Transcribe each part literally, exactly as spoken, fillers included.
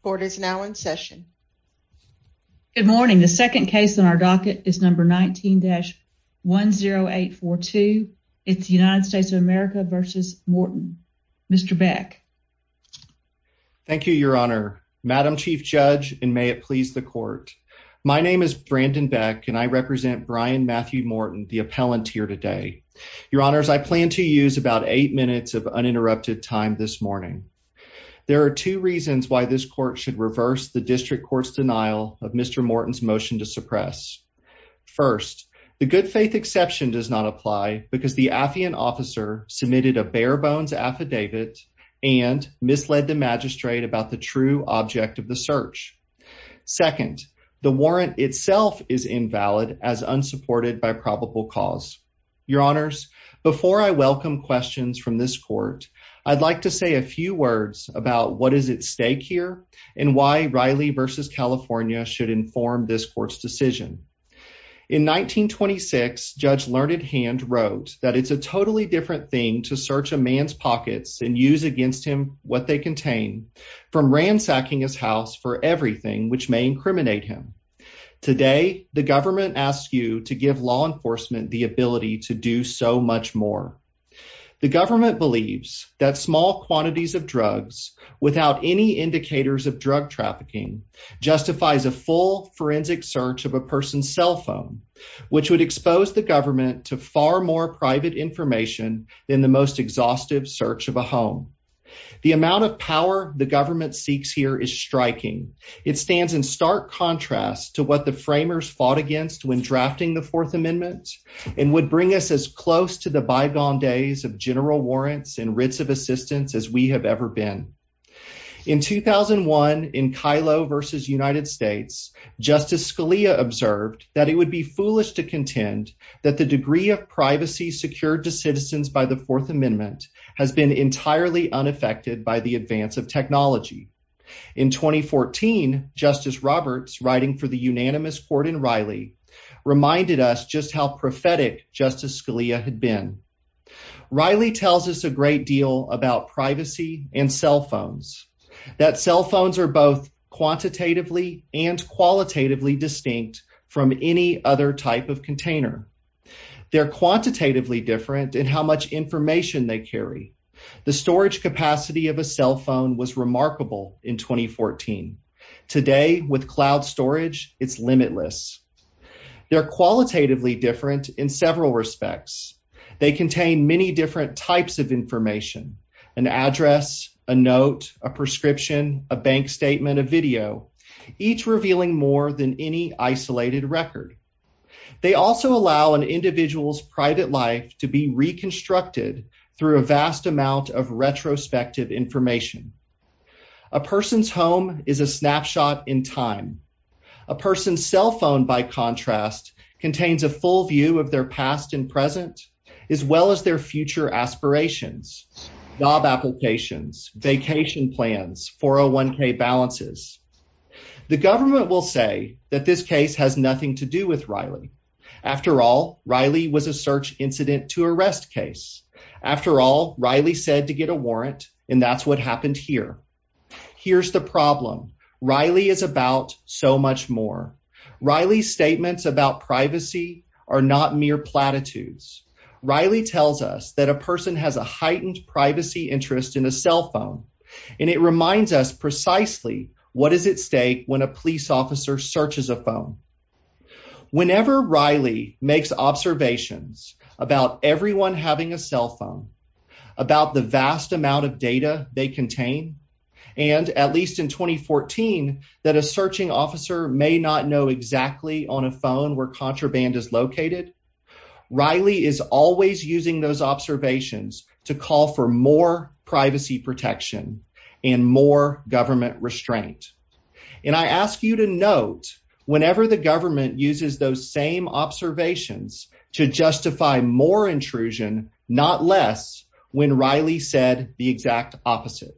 Court is now in session. Good morning. The second case on our docket is number nineteen dash one zero eight four two. It's the United States of America versus Morton. Mister Beck. Thank you, Your Honor. Madam Chief Judge, and may it please the court. My name is Brandon Beck, and I represent Brian Matthew Morton, the appellant here today. Your Honors, I plan to use about eight minutes of uninterrupted time this morning. There are two reasons why this court should reverse the district court's denial of Mister Morton's motion to suppress. First, the good faith exception does not apply because the affiant officer submitted a bare bones affidavit and misled the magistrate about the true object of the search. Second, the warrant itself is invalid as unsupported by probable cause. Your Honors, before I welcome questions from this court, I'd like to say a few words about what is at stake here and why Riley versus California should inform this court's decision. In nineteen twenty-six, Judge Learned Hand wrote that it's a totally different thing to search a man's pockets and use against him what they contain from ransacking his house for everything which may incriminate him. Today, the government asks you to give law enforcement the ability to do so much more. The government believes that small quantities of drugs without any indicators of drug trafficking justifies a full forensic search of a person's cell phone, which would expose the government to far more private information than the most exhaustive search of a home. The amount of power the government seeks here is striking. It stands in stark contrast to what the framers fought against when drafting the Fourth Amendment and would bring us as close to the bygone days of general warrants and writs of assistance as we have ever been. In two thousand one, in Kyllo versus United States, Justice Scalia observed that it would be foolish to contend that the degree of privacy secured to citizens by the Fourth Amendment has been entirely unaffected by the advance of technology. In twenty fourteen, Justice Roberts, writing for the unanimous court in Riley, reminded us just how prophetic Justice Scalia had been. Riley tells us a great deal about privacy and cell phones, that cell phones are both quantitatively and qualitatively distinct from any other type of container. They're quantitatively different in how much information they carry. The storage capacity of a cell phone was remarkable in twenty fourteen. Today, with cloud storage, it's limitless. They're qualitatively different in several respects. They contain many different types of information: an address, a note, a prescription, a bank statement, a video, each revealing more than any isolated record. They also allow an individual's private life to be reconstructed through a vast amount of retrospective information. A person's home is a snapshot in time. A person's cell phone, by contrast, contains a full view of their past and present, as well as their future aspirations, job applications, vacation plans, four oh one k balances. The government will say that this case has nothing to do with Riley. After all, Riley was a search incident to arrest case. After all, Riley said to get a warrant, and that's what happened here. Here's the problem. Riley is about so much more. Riley's statements about privacy are not mere platitudes. Riley tells us that a person has a heightened privacy interest in a cell phone, and it reminds us precisely what is at stake when a police officer searches a phone. Whenever Riley makes observations about everyone having a cell phone, about the vast amount of data they contain, and at least in twenty fourteen, that a searching officer may not know exactly on a phone where contraband is located, Riley is always using those observations to call for more privacy protection and more government restraint. And I ask you to note, whenever the government uses those same observations to justify more intrusion, not less, when Riley said the exact opposite.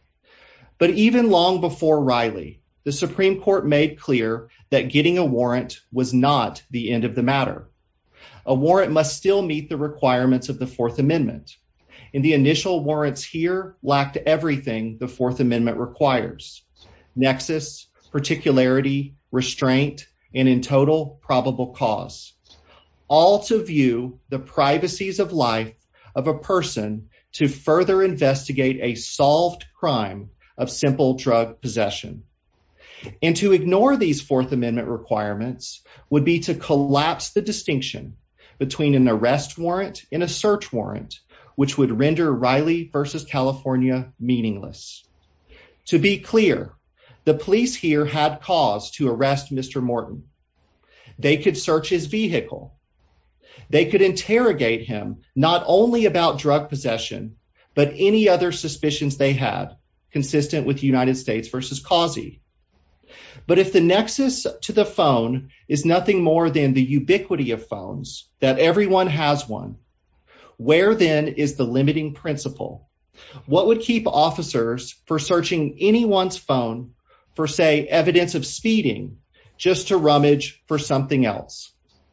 But even long before Riley, the Supreme Court made clear that getting a warrant was not the end of the matter. A warrant must still meet the requirements of the Fourth Amendment, and the initial warrants here lacked everything the Fourth Amendment requires. nexus, particularity, restraint, and in total probable cause, all to view the privacies of life of a person to further investigate a solved crime of simple drug possession. And to ignore these Fourth Amendment requirements would be to collapse the distinction between an arrest warrant and a search warrant, which would render Riley versus California meaningless. To be clear, the police here had cause to arrest Mister Morton. They could search his vehicle. They could interrogate him not only about drug possession, but any other suspicions they had, consistent with United States versus Causey. But if the nexus to the phone is nothing more than the ubiquity of phones, that everyone has one, where then is the limiting principle? What would keep officers from searching anyone's phone for, say, evidence of speeding, just to rummage for something else?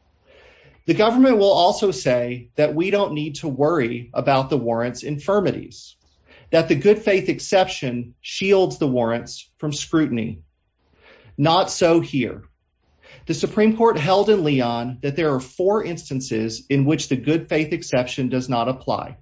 The government will also say that we don't need to worry about the warrant's infirmities, that the good faith exception shields the warrants from scrutiny. Not so here. The Supreme Court held in Leon that there are four instances in which the good faith exception does not apply.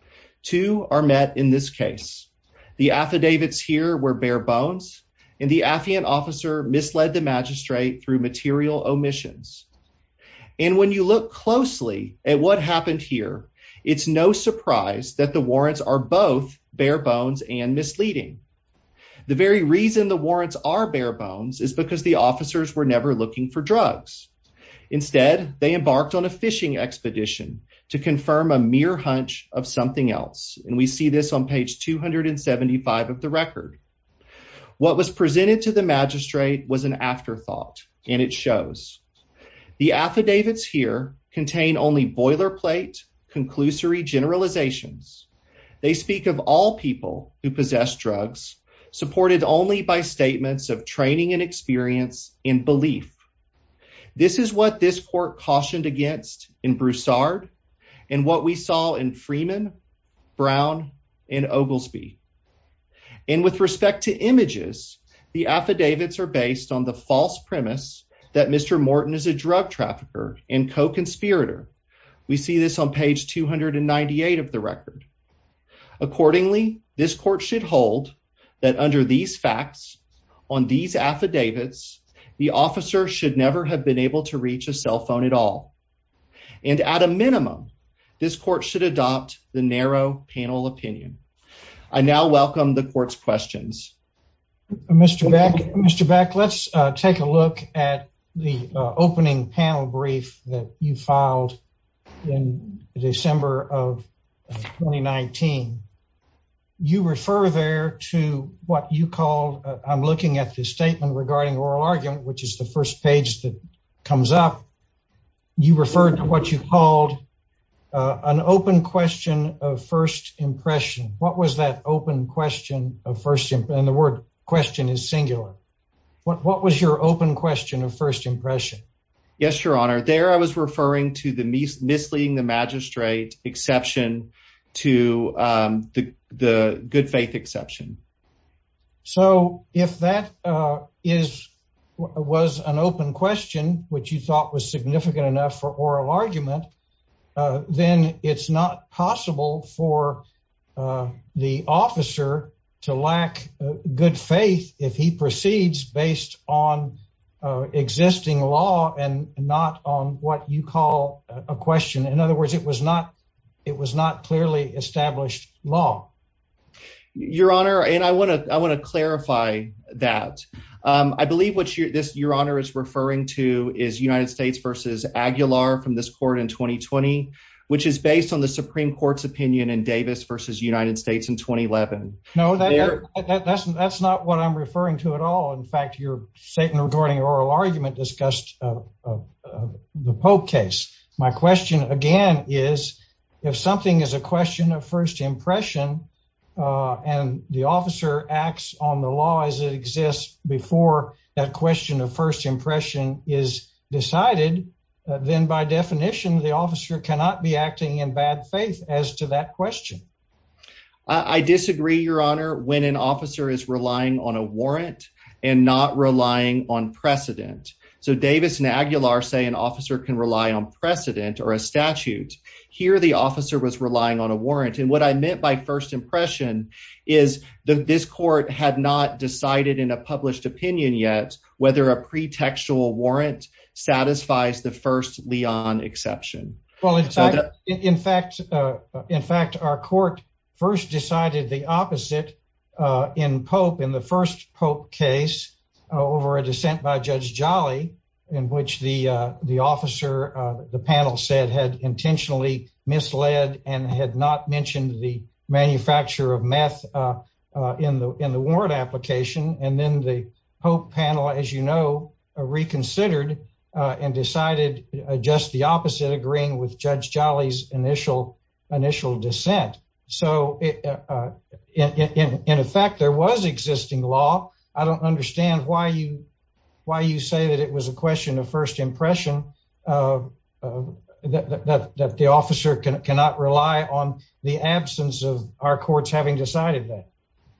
Two are met in this case. The affidavits here were bare bones, and the affiant officer misled the magistrate through material omissions. And when you look closely at what happened here, it's no surprise that the warrants are both bare bones and misleading. The very reason the warrants are bare bones is because the officers were never looking for drugs. Instead, they embarked on a fishing expedition to confirm a mere hunch of something else. And we see this on page two hundred seventy-five of the record. What was presented to the magistrate was an afterthought, and it shows. The affidavits here contain only boilerplate, conclusory generalizations. They speak of all people who possess drugs, supported only by statements of training and experience and belief. This is what this court cautioned against in Broussard and what we saw in Freeman, Brown, and Oglesby. And with respect to images, the affidavits are based on the false premise that Mister Morton is a drug trafficker and co-conspirator. We see this on page two hundred ninety-eight of the record. Accordingly, this court should hold that under these facts, on these affidavits, the officer should never have been able to reach a cell phone at all. And at a minimum, this court should adopt the narrow panel opinion. I now welcome the court's questions. Mister Beck, Mister Beck, let's uh, take a look at the uh, opening panel brief that you filed in December of twenty nineteen. You refer there to what you call, uh, I'm looking at the statement regarding oral argument, which is the first page that comes up. You referred to what you called uh, an open question of first impression. What was that open question of first impression? And the word question is singular. What, what was your open question of first impression? Yes, Your Honor. There I was referring to the mis- misleading the magistrate exception to um, the, the good faith exception. So if that uh, is was an open question, which you thought was significant enough for oral argument, uh, then it's not possible for uh, the officer to lack uh, good faith if he proceeds based on uh, existing law and not on what you call a question. In other words, it was not It was not clearly established law. Your Honor, and I want to I want to clarify that. Um, I believe what you, this Your Honor is referring to is United States versus Aguilar from this court in twenty twenty, which is based on the Supreme Court's opinion in Davis versus United States in twenty eleven. No, that, that, that, that's that's not what I'm referring to at all. In fact, your statement regarding oral argument discussed uh, uh, uh, the Pope case. My question again is, if something is a question of first impression uh, and the officer acts on the law as it exists before that question of first impression is decided, uh, then by definition, the officer cannot be acting in bad faith as to that question. I, I disagree, Your Honor, when an officer is relying on a warrant and not relying on precedent. So Davis and Aguilar say an officer can rely on precedent or a statute. Here, the officer was relying on a warrant. And what I meant by first impression is that this court had not decided in a published opinion yet whether a pretextual warrant satisfies the first Leon exception. Well, in so fact, that, in fact, uh, in fact, our court first decided the opposite uh, in Pope, in the first Pope case, uh, over a dissent by Judge Jolly, in which the uh, the officer, uh, the panel said, had intentionally misled and had not mentioned the manufacture of meth uh, uh, in the in the warrant application. And then the Pope panel, as you know, uh, reconsidered uh, and decided uh, just the opposite, agreeing with Judge Jolly's initial initial dissent. So, it, uh, in, in in effect, there was existing law. I don't understand why you why you say that it was a question of first impression, uh, uh, that, that that the officer can, cannot rely on the absence of our courts having decided that.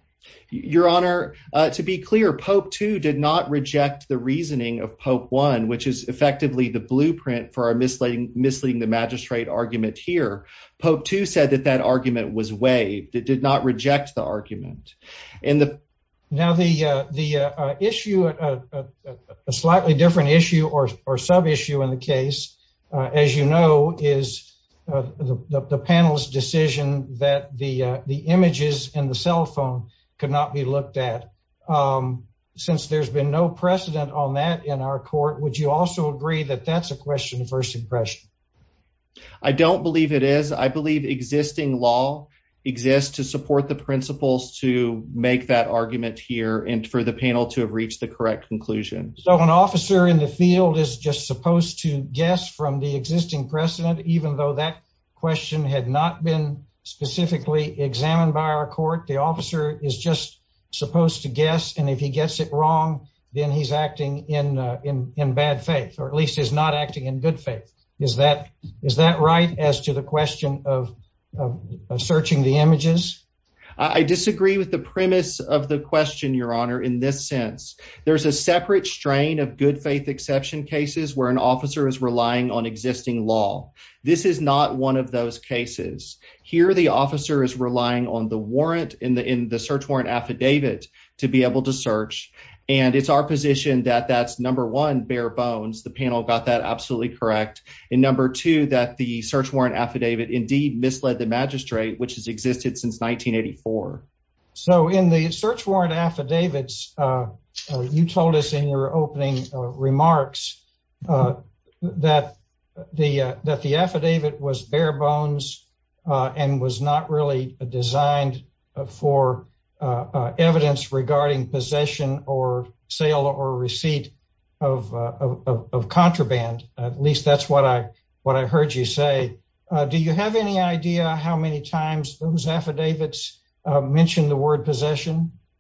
Your Honor, uh, to be clear, Pope two did not reject the reasoning of Pope one, which is effectively the blueprint for our misleading, misleading the magistrate argument here. Pope two said that that argument was waived. It did not reject the argument. And the Now, the uh, the uh, issue, uh, uh, a slightly different issue or or sub issue in the case, uh, as you know, is uh, the, the the panel's decision that the uh, the images in the cell phone could not be looked at. Um, since there's been no precedent on that in our court, would you also agree that that's a question of first impression? I don't believe it is. I believe existing law exists to support the principles to make that argument here and for the panel to have reached the correct conclusion. So an officer in the field is just supposed to guess from the existing precedent, even though that question had not been specifically examined by our court. The officer is just supposed to guess, and if he gets it wrong, then he's acting in uh, in in bad faith, or at least is not acting in good faith. Is that is that right as to the question of Of, of searching the images? I disagree with the premise of the question, Your Honor, in this sense. There's a separate strain of good faith exception cases where an officer is relying on existing law. This is not one of those cases. Here, the officer is relying on the warrant in the in the search warrant affidavit to be able to search. And it's our position that that's, number one, bare bones. The panel got that absolutely correct. And number two, that the search warrant affidavit indeed misled the magistrate, which has existed since nineteen eighty-four. So in the search warrant affidavits, uh, uh, you told us in your opening uh, remarks uh, that the uh, that the affidavit was bare bones uh, and was not really designed for Uh, uh, evidence regarding possession or sale or receipt of uh, of, of contraband. Uh, at least that's what I what I heard you say. Uh, do you have any idea how many times those affidavits uh, mention the word possession?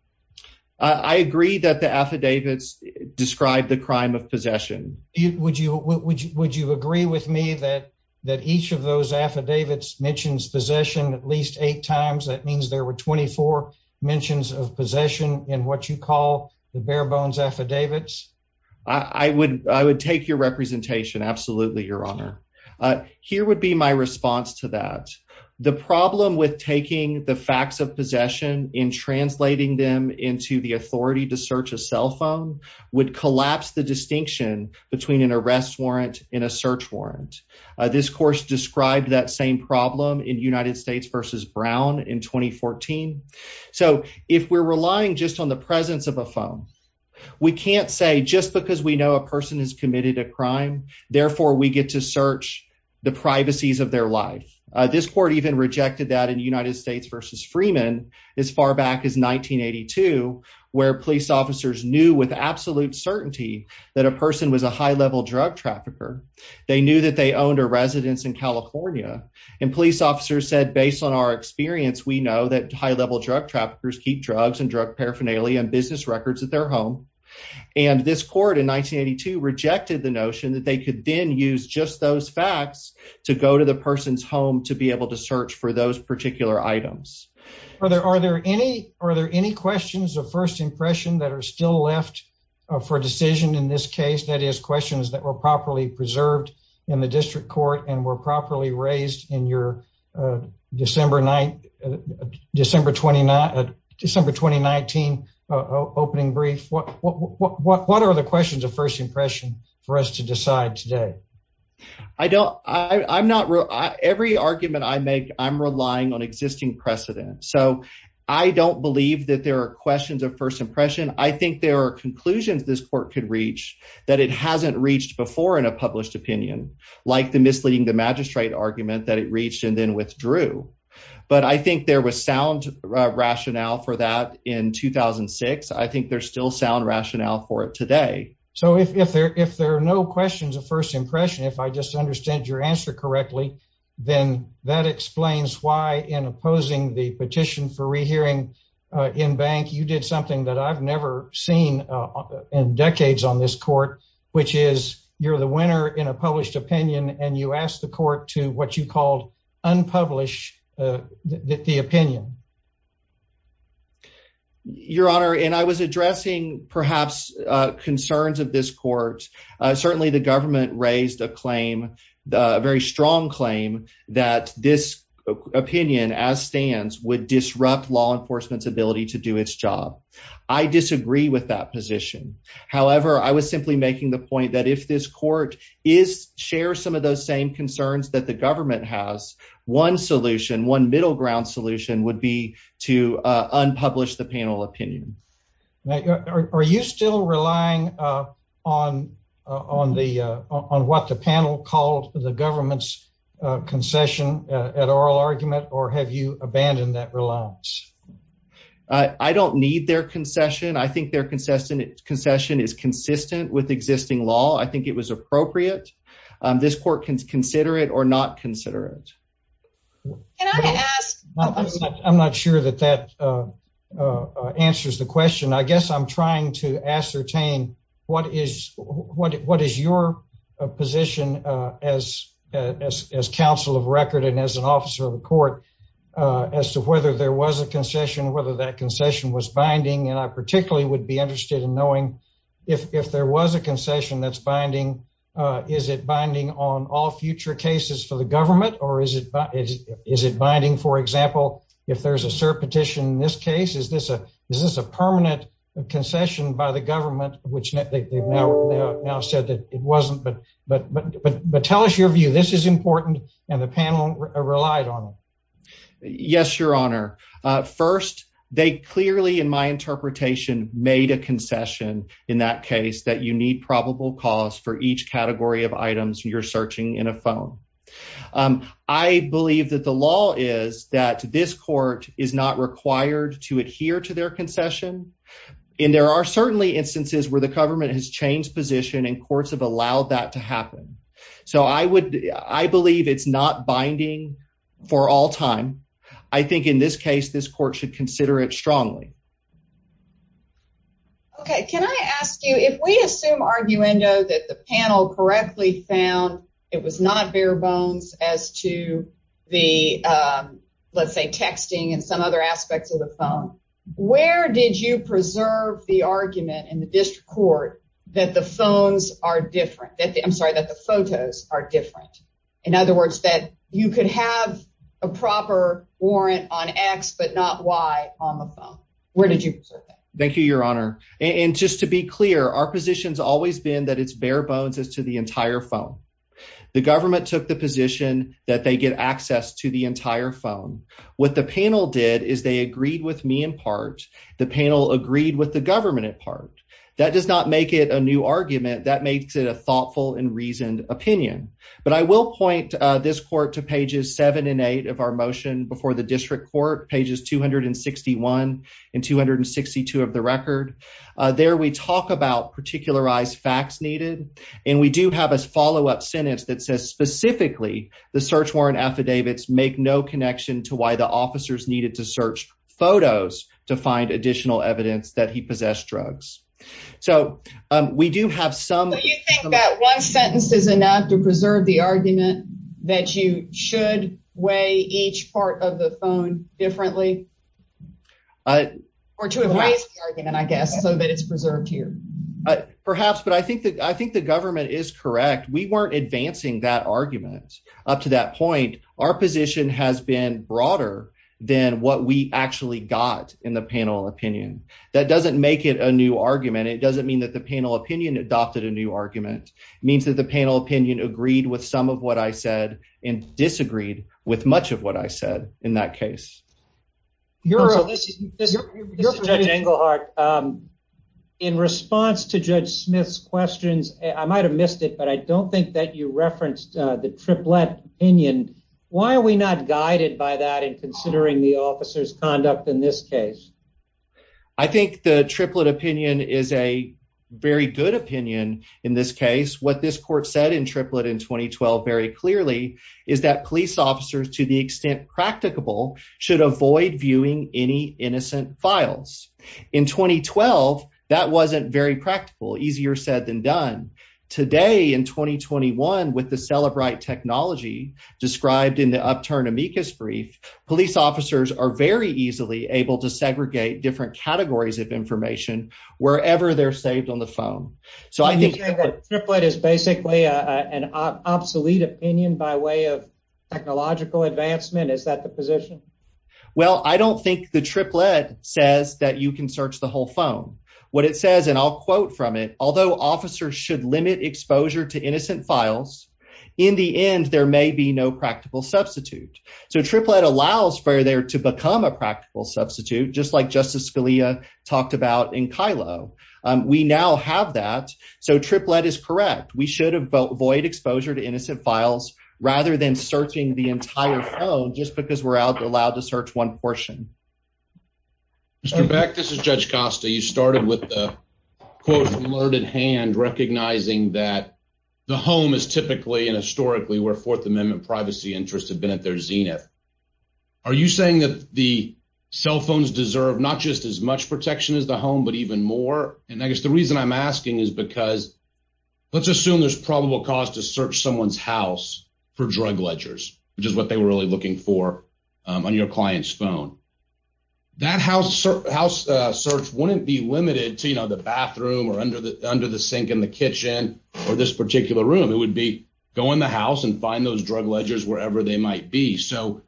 Uh, I agree that the affidavits describe the crime of possession. You, would you would you would you agree with me that that each of those affidavits mentions possession at least eight times? That means there were twenty-four mentions of possession in what you call the bare bones affidavits? I, I would I would take your representation. Absolutely, Your Honor. Uh, here would be my response to that. The problem with taking the facts of possession and translating them into the authority to search a cell phone would collapse the distinction between an arrest warrant and a search warrant. Uh, this course described that same problem in United States versus Brown in twenty fourteen. So if we're relying just on the presence of a phone, we can't say just because we know a person has committed a crime, therefore we get to search the privacies of their life. Uh, this court even rejected that in United States versus Freeman as far back as nineteen eighty-two, where police officers knew with absolute certainty that a person was a high-level drug trafficker. They knew that they owned a residence in California, and police officers said, based on our experience, we know that high-level drug traffickers keep drugs and drug paraphernalia and business records at their home. And this court in nineteen eighty-two rejected the notion that they could then use just those facts to go to the person's home to be able to search for those particular items. Are there are there any are there any questions of first impression that are still left uh, for decision in this case? That is, questions that were properly preserved in the district court and were properly raised in your uh, December ninth, uh, December twenty-ninth, uh, December twenty nineteen uh, opening brief. What what what what are the questions of first impression for us to decide today? I don't, I, I'm not, re- I, every argument I make, I'm relying on existing precedent. So I don't believe that there are questions of first impression. I think there are conclusions this court could reach that it hasn't reached before in a published opinion, like the misleading the magistrate argument that it reached and then withdrew. But I think there was sound uh, rationale for that in two thousand six. I think there's still sound rationale for it today. So if, if there if there are no questions of first impression, if I just understand your answer correctly, then that explains why in opposing the petition for rehearing uh, in bank, you did something that I've never seen uh, in decades on this court, which is you're the winner in a published opinion and you asked the court to what you called unpublish uh, the, the opinion. Your Honor, and I was addressing perhaps uh, concerns of this court. Uh, certainly the government raised a claim, uh, a very strong claim, that this opinion as stands would disrupt law enforcement's ability to do its job. I disagree with that position. However, I was simply making the point that if this court is shares some of those same concerns that the government has, one solution, one middle ground solution would be to uh, unpublish the panel opinion. Now, are, are you still relying uh, on uh, on the uh, on what the panel called the government's uh, concession uh, at oral argument, or have you abandoned that reliance? Uh, I don't need their concession. I think their concession concession is consistent with existing law. I think it was appropriate. Um, this court can consider it or not consider it. Can I ask? I'm, I'm, not, I'm not sure that that uh, uh, uh, answers the question. I guess I'm trying to ascertain what is what what is your uh, position uh, as as as counsel of record and as an officer of the court uh, as to whether there was a concession, whether that concession was binding, and I particularly would be interested in knowing if if there was a concession that's binding. Uh, is it binding on all future cases for the government, or is it is, is it binding, for example, if there's a cert petition in this case? Is this a is this a permanent concession by the government, which they, they've now, now now said that it wasn't? But but but but but tell us your view. This is important, and the panel re- relied on it. Yes, Your Honor. Uh, first. They clearly, in my interpretation, made a concession in that case that you need probable cause for each category of items you're searching in a phone. Um, I believe that the law is that this court is not required to adhere to their concession. And there are certainly instances where the government has changed position and courts have allowed that to happen. So I would, I believe it's not binding for all time. I think in this case, this court should consider it strongly. Okay, can I ask you, if we assume arguendo that the panel correctly found it was not bare bones as to the, um, let's say, texting and some other aspects of the phone, where did you preserve the argument in the district court that the phones are different, that the, I'm sorry, that the photos are different? In other words, that you could have a proper warrant on X, but not Y on the phone. Where did you preserve that? Thank you, Your Honor. And, and just to be clear, our position's always been that it's bare bones as to the entire phone. The government took the position that they get access to the entire phone. What the panel did is they agreed with me in part. The panel agreed with the government in part. That does not make it a new argument. That makes it a thoughtful and reasoned opinion. But I will point uh, this court to pages seven and eight of our motion before the district court, pages two hundred sixty-one and two hundred sixty-two of the record. Uh, there we talk about particularized facts needed. And we do have a follow-up sentence that says specifically the search warrant affidavits make no connection to why the officers needed to search photos to find additional evidence that he possessed drugs. So um, we do have some. So you think that one sentence is enough to preserve the argument that you should weigh each part of the phone differently? Uh, or to have raised the argument, I guess, so that it's preserved here. Uh, perhaps, but I think that I think the government is correct. We weren't advancing that argument up to that point. Our position has been broader than what we actually got in the panel opinion. That doesn't make it a new argument. It doesn't mean that the panel opinion adopted a new argument. It means that the panel opinion agreed with some of what I said and disagreed with much of what I said in that case. You're, so this is, this, you're, this is Judge Engelhardt. Um, in response to Judge Smith's questions, I might have missed it, but I don't think that you referenced uh, the Triplett opinion. Why are we not guided by that in considering the officer's conduct in this case? I think the Triplett opinion is a very good opinion in this case. What this court said in Triplett in twenty twelve very clearly is that police officers, to the extent practicable, should avoid viewing any innocent files. In twenty twelve, that wasn't very practical, easier said than done. Today, in twenty twenty-one, with the Cellebrite technology described in the Upturn amicus brief, police officers are very easily able to segregate different categories of information wherever they're saved on the phone. So I think that Triplett is basically a, a, an ob- obsolete opinion by way of technological advancement. Is that the position? Well, I don't think the Triplett says that you can search the whole phone. What it says, and I'll quote from it, although officers should limit exposure to innocent files, in the end, there may be no practical substitute. So Triplett allows for there to become a practical substitute, just like Justice Scalia talked about in Kylo. Um, we now have that. So Triplett is correct. We should avoid exposure to innocent files rather than searching the entire phone just because we're out, allowed to search one portion. Mister Beck, this is Judge Costa. You started with the quote from Learned Hand, recognizing that the home is typically and historically where Fourth Amendment privacy interests have been at their zenith. Are you saying that the cell phones deserve not just as much protection as the home, but even more? And I guess the reason I'm asking is because let's assume there's probable cause to search someone's house for drug ledgers, which is what they were really looking for um, on your client's phone. That house house uh, search wouldn't be limited to, you know, the bathroom or under the under the sink in the kitchen or this particular room. It would be go in the house and find those drug ledgers wherever they might be. So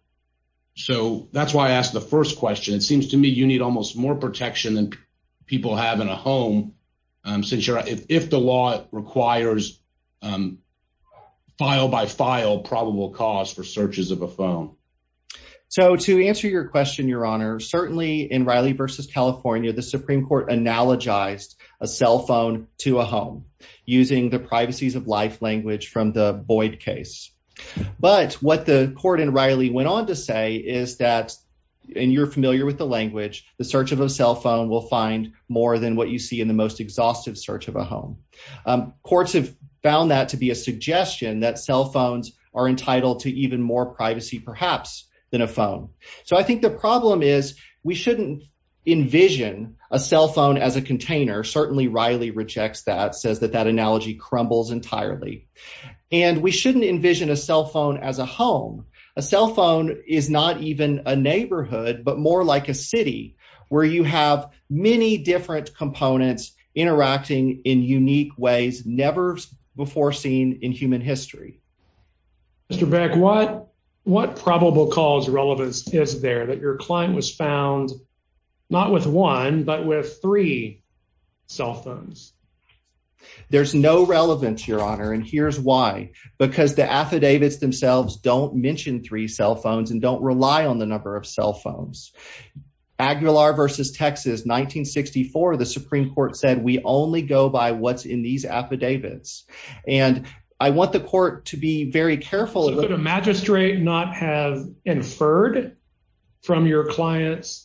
so that's why I asked the first question. It seems to me you need almost more protection than p- people have in a home, um, since you're if, if the law requires um, file by file probable cause for searches of a phone. So to answer your question, Your Honor, certainly in Riley versus California, the Supreme Court analogized a cell phone to a home using the privacies of life language from the Boyd case. But what the court in Riley went on to say is that, and you're familiar with the language, the search of a cell phone will find more than what you see in the most exhaustive search of a home. Um, courts have found that to be a suggestion that cell phones are entitled to even more privacy, perhaps, than a phone. So I think the problem is we shouldn't envision a cell phone as a container. Certainly Riley rejects that, says that that analogy crumbles entirely. And we shouldn't envision a cell phone as a home. A cell phone is not even a neighborhood, but more like a city where you have many different components interacting in unique ways never before seen in human history. Mister Beck, what What probable cause relevance is there that your client was found not with one, but with three cell phones? There's no relevance, Your Honor, and here's why. Because the affidavits themselves don't mention three cell phones and don't rely on the number of cell phones. Aguilar versus Texas, nineteen sixty-four, the Supreme Court said we only go by what's in these affidavits. And I want the court to be very careful. So could a magistrate not have inferred from your client's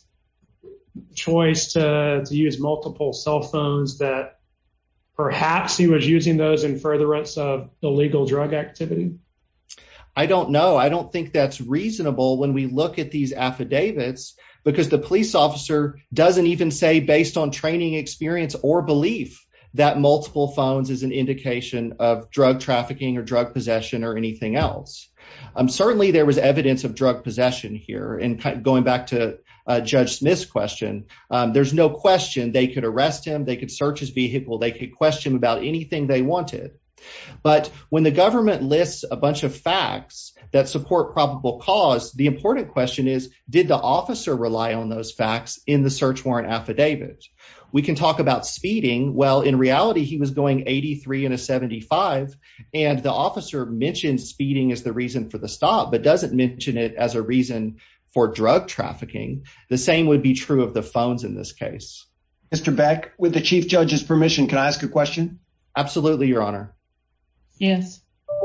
choice to, to use multiple cell phones that perhaps he was using those in furtherance of illegal drug activity? I don't know. I don't think that's reasonable when we look at these affidavits, because the police officer doesn't even say based on training, experience, or belief that multiple phones is an indication of drug trafficking or drug possession or anything else. Um, certainly there was evidence of drug possession here. And going back to uh, Judge Smith's question. Um, there's no question they could arrest him. They could search his vehicle. They could question him about anything they wanted. But when the government lists a bunch of facts that support probable cause, the important question is, did the officer rely on those facts in the search warrant affidavit? We can talk about speeding. Well, in reality, he was going eighty-three and a seventy-five, and the officer mentioned speeding as the reason for the stop, but doesn't mention it as a reason for drug trafficking. The same would be true of the phones in this case. Mister Beck, with the Chief Judge's permission, can I ask a question? Absolutely, Your Honor. Yes.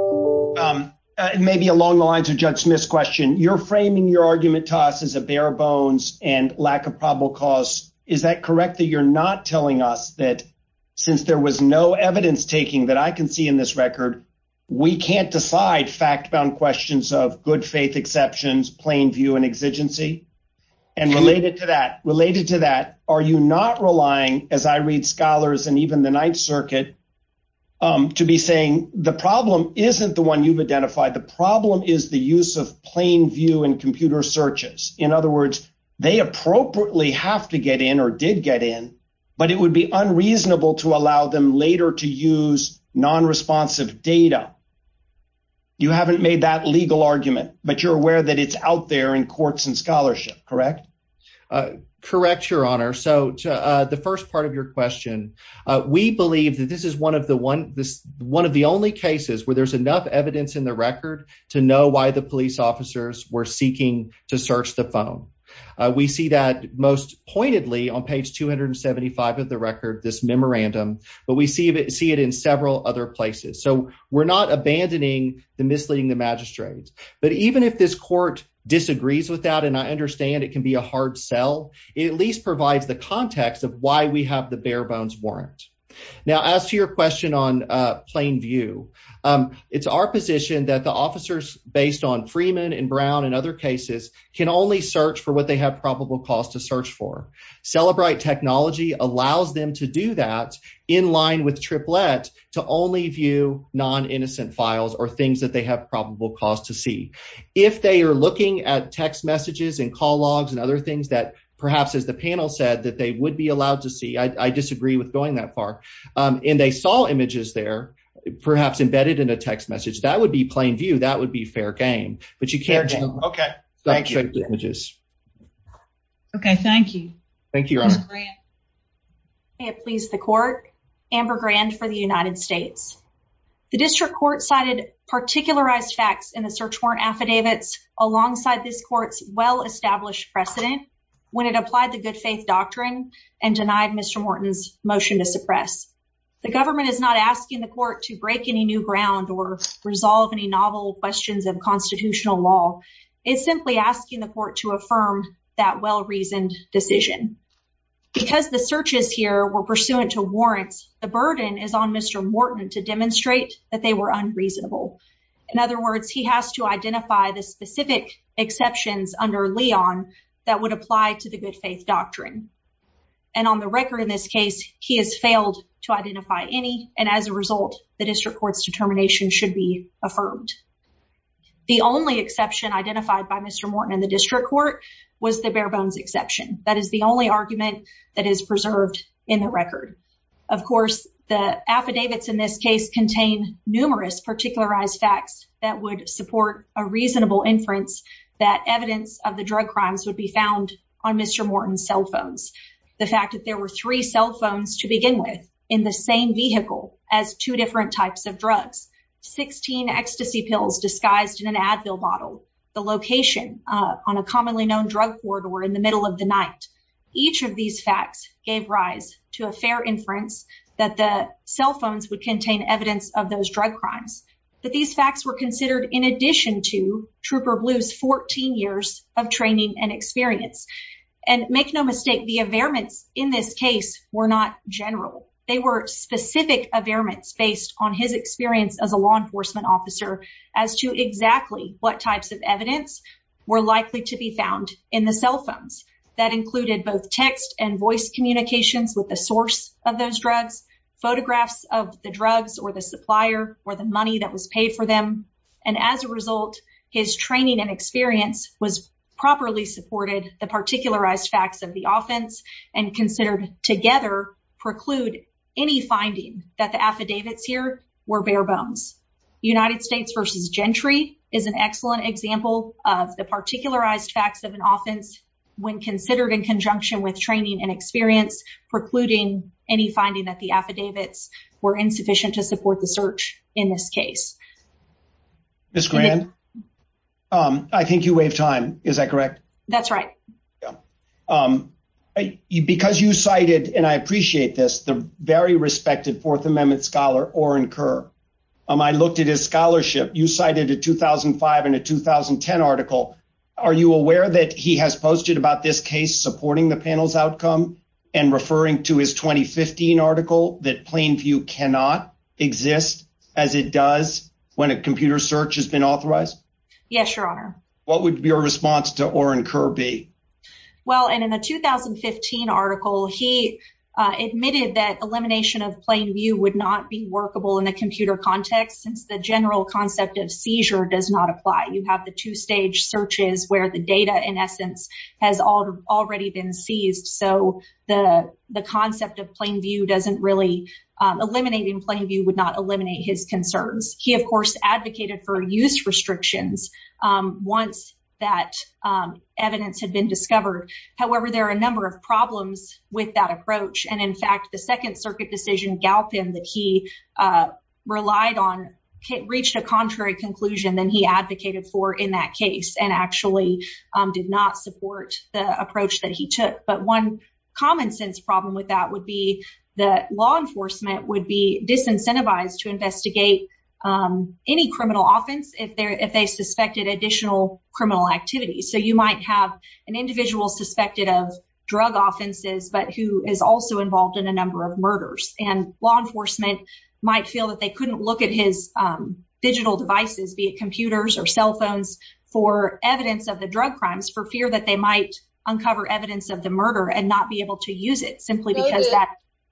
Um, uh, maybe along the lines of Judge Smith's question, you're framing your argument to us as a bare bones and lack of probable cause. Is that correct, that you're not telling us that since there was no evidence taking that I can see in this record, we can't decide fact-bound questions of good faith exceptions, plain view, and exigency? And related to that, related to that, are you not relying, as I read scholars and even the Ninth Circuit, um, to be saying the problem isn't the one you've identified. The problem is the use of plain view in computer searches. In other words, they appropriately have to get in or did get in, but it would be unreasonable to allow them later to use non-responsive data. You haven't made that legal argument, but you're aware that it's out there in courts and scholarship, correct? Uh, correct, Your Honor. So to uh, the first part of your question, uh, we believe that this is one of the one this one of the only cases where there's enough evidence in the record to know why the police officers were seeking to search the phone. Uh, we see that most pointedly on page two hundred seventy-five of the record, this memorandum, but we see it, see it in several other places. So we're not abandoning the misleading the magistrate. But even if this court disagrees with that, and I understand it can be a hard sell, it at least provides the context of why we have the bare bones warrant. Now, as to your question on uh, plain view, um, it's our position that the officers, based on Freeman and Brown and other cases, can only search for what they have probable cause to search for. Cellebrite technology allows them to do that in line with Triplet to only view non-innocent files or things that they have probable cause to see. If they are looking at text messages and call logs and other things that perhaps, as the panel said, that they would be allowed to see. I, I disagree with going that far. Um, and they saw images there, perhaps embedded in a text message. That would be plain view. That would be fair game. But you can't. Okay. Thank you. Images. Okay. Thank you. Thank you, Your Honor. May it please the court. Amber Grand for the United States. The district court cited particularized facts in the search warrant affidavits alongside this court's well-established precedent when it applied the good faith doctrine and denied Mister Morton's motion to suppress. The government is not asking the court to break any new ground or resolve any novel questions of constitutional law. It's simply asking the court to affirm that well-reasoned decision. Because the searches here were pursuant to warrants, the burden is on Mister Morton to demonstrate that they were unreasonable. In other words, he has to identify the specific exceptions under Leon that would apply to the good faith doctrine. And on the record in this case, he has failed to identify any, and as a result, the district court's determination should be affirmed. The only exception identified by Mister Morton in the district court was the bare bones exception. That is the only argument that is preserved in the record. Of course, the affidavits in this case contain numerous particularized facts that would support a reasonable inference that evidence of the drug crimes would be found on Mister Morton's cell phones. The fact that there were three cell phones to begin with in the same vehicle as two different types of drugs, sixteen ecstasy pills disguised in an Advil bottle, the location uh, on a commonly known drug corridor in the middle of the night. Each of these facts gave rise to a fair inference that the cell phones would contain evidence of those drug crimes. But these facts were considered in addition to Trooper Blue's fourteen years of training and experience. And make no mistake, the averments in this case were not general. They were specific averments based on his experience as a law enforcement officer as to exactly what types of evidence were likely to be found in the cell phones. That included both text and voice communications with the source of those drugs, photographs of the drugs or the supplier or the money that was paid for them. And as a result, his training and experience was properly supported the particularized facts of the offense and considered together preclude any finding that the affidavits here were bare bones. United States versus Gentry is an excellent example of the particularized facts of an offense when considered in conjunction with training and experience, precluding any finding that the affidavits were insufficient to support the search in this case. Miz Grand, um, I think you waived time. Is that correct? That's right. Yeah. Um, I, because you cited, and I appreciate this, the very respected Fourth Amendment scholar Oren Kerr. Um, I looked at his scholarship. You cited a two thousand five and a two thousand ten article. Are you aware that he has posted about this case supporting the panel's outcome and referring to his twenty fifteen article that Plainview cannot exist as it does when a computer search has been authorized? Yes, Your Honor. What would your response to Oren Kerr be? Well, and in the two thousand fifteen article, he uh, admitted that elimination of plain view would not be workable in the computer context since the general concept of seizure does not apply. You have the two-stage searches where the data, in essence, has al- already been seized. So the the concept of plain view doesn't really um, eliminating plain view would not eliminate his concerns. He, of course, advocated for use restrictions um, once that um, evidence had been discovered. However, there are a number of problems with that approach. And in fact, the Second Circuit decision, Galpin, that he uh, relied on, reached a contrary conclusion than he advocated for in that case and actually um, did not support the approach that he took. But one common sense problem with that would be that law enforcement would be disincentivized to investigate Um, any criminal offense if they if they suspected additional criminal activity. So you might have an individual suspected of drug offenses, but who is also involved in a number of murders. And law enforcement might feel that they couldn't look at his um, digital devices, be it computers or cell phones, for evidence of the drug crimes for fear that they might uncover evidence of the murder and not be able to use it simply because no, that.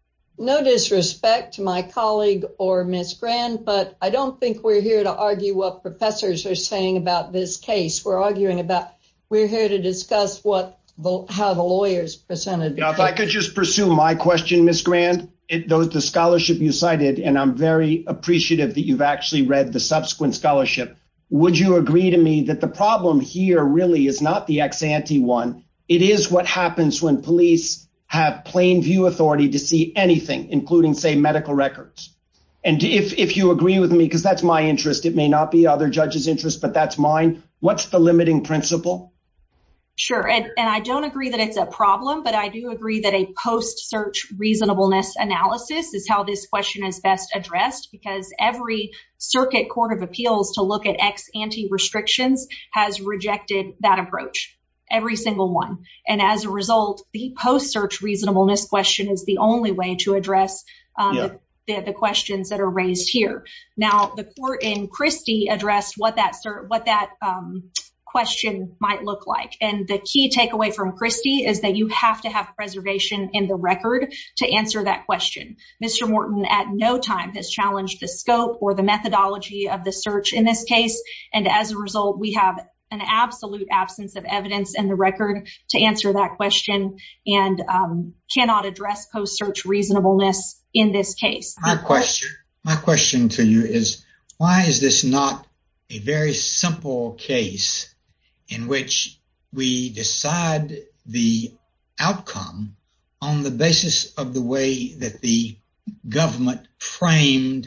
No disrespect to my colleague or Miz Grand, but I don't think we're here to argue what professors are saying about this case. We're arguing about, we're here to discuss what the, how the lawyers presented. Yeah, if I could just pursue my question, Miz Grand, it, those the scholarship you cited, and I'm very appreciative that you've actually read the subsequent scholarship. Would you agree to me that the problem here really is not the ex ante one? It is what happens when police have plain view authority to see anything, including, say, medical records. And if if you agree with me, because that's my interest, it may not be other judges' interest, but that's mine. What's the limiting principle? Sure. And, and I don't agree that it's a problem, but I do agree that a post-search reasonableness analysis is how this question is best addressed, because every circuit court of appeals to look at ex ante restrictions has rejected that approach. Every single one. And as a result, the post-search reasonableness question is the only way to address um, yeah. the, the, the questions that are raised here. Now, the court in Christie addressed what that what that um, question might look like. And the key takeaway from Christie is that you have to have preservation in the record to answer that question. Mister Morton at no time has challenged the scope or the methodology of the search in this case. And as a result, we have an absolute absence of evidence in the record to answer that question and um, cannot address post-search reasonableness in this case. My question, my question to you is, why is this not a very simple case in which we decide the outcome on the basis of the way that the government framed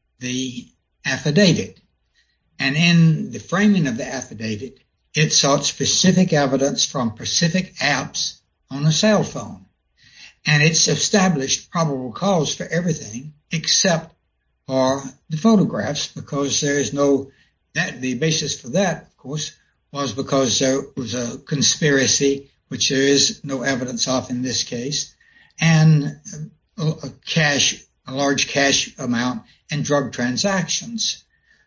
the affidavit? And in the framing of the affidavit, it sought specific evidence from specific apps on a cell phone. And it's established probable cause for everything except for the photographs, because there is no, that the basis for that, of course, was because there was a conspiracy, which there is no evidence of in this case, and a, a cash, a large cash amount and drug transactions.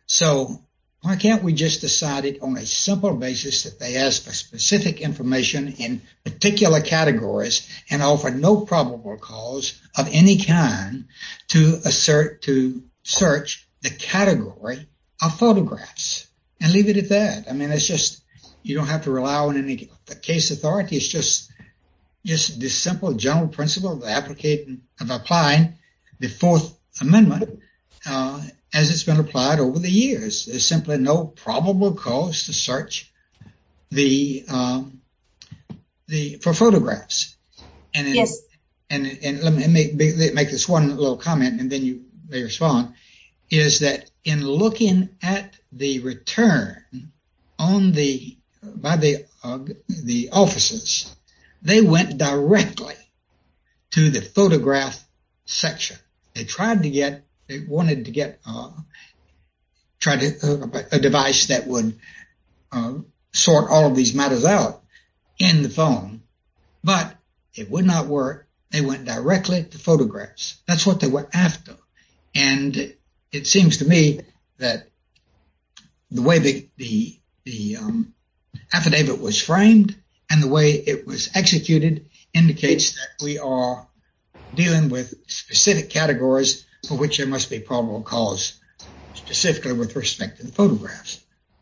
So why can't we just decide it on a simple basis that they ask for specific information in particular categories and offer no probable cause of any kind to assert, to search the category of photographs and leave it at that? I mean, it's just, you don't have to rely on any case authority. It's just just this simple general principle of applicating of applying the Fourth Amendment uh, as it's been applied over the years. There's simply no probable cause to search the um, the for photographs. And in, yes. And and let me make make this one little comment, and then you may respond. Is that in looking at the return on the by the uh, the officers, they went directly to the photograph section. They tried to get, they wanted to get, uh, tried to uh, a device that would uh, sort all of these matters out in the phone, but it would not work. They went directly to photographs. That's what they were after, and it seems to me that the way the the, the um, affidavit was framed and the way it was executed indicates that we are dealing with specific categories for which there must be probable cause, specifically with respect to the photographs.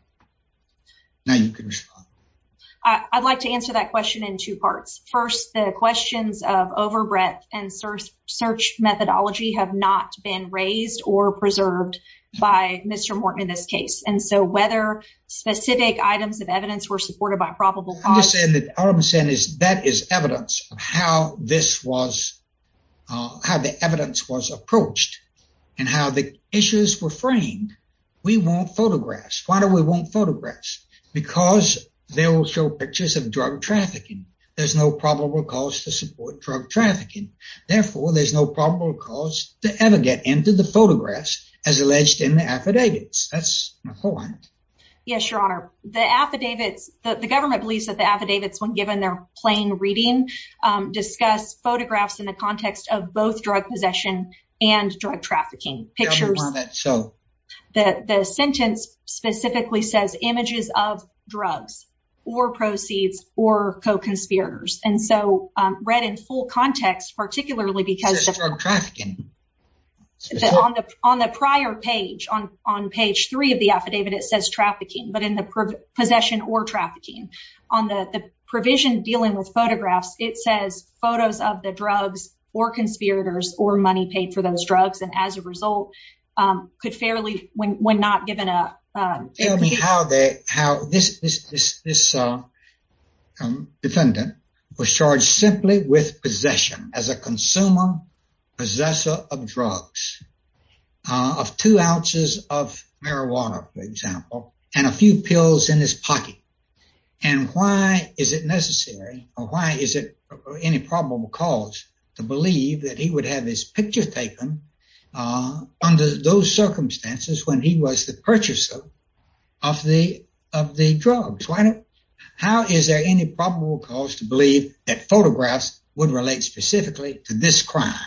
Now you can respond. I'd like to answer that question in two parts. First, the questions of overbreadth and search, search methodology have not been raised or preserved by Mister Morton in this case. And so whether specific items of evidence were supported by probable cause. I'm just saying that all I'm saying is that is evidence of how this was, uh, how the evidence was approached and how the issues were framed. We want photographs. Why do we want photographs? Because they will show pictures of drug trafficking. There's no probable cause to support drug trafficking. Therefore, there's no probable cause to ever get into the photographs as alleged in the affidavits. That's my point. Yes, Your Honor. The affidavits, the, the government believes that the affidavits, when given their plain reading, um, discuss photographs in the context of both drug possession and drug trafficking. Pictures. Tell me why that's so. The, the sentence specifically says images of drugs or proceeds or co-conspirators. And so um, read in full context, particularly because the, drug trafficking. The, on the on the prior page, on, on page three of the affidavit, it says trafficking, but in the pro- possession or trafficking. On the, the provision dealing with photographs, it says photos of the drugs or conspirators or money paid for those drugs. And as a result, um, could fairly, when when not given a Um, Tell me how they, how this, this, this, this, uh, um, defendant was charged simply with possession as a consumer, possessor of drugs, uh, of two ounces of marijuana, for example, and a few pills in his pocket. And why is it necessary, or why is it any probable cause to believe that he would have his picture taken Uh, under those circumstances when he was the purchaser of the of the drugs? Why don't, how is there any probable cause to believe that photographs would relate specifically to this crime?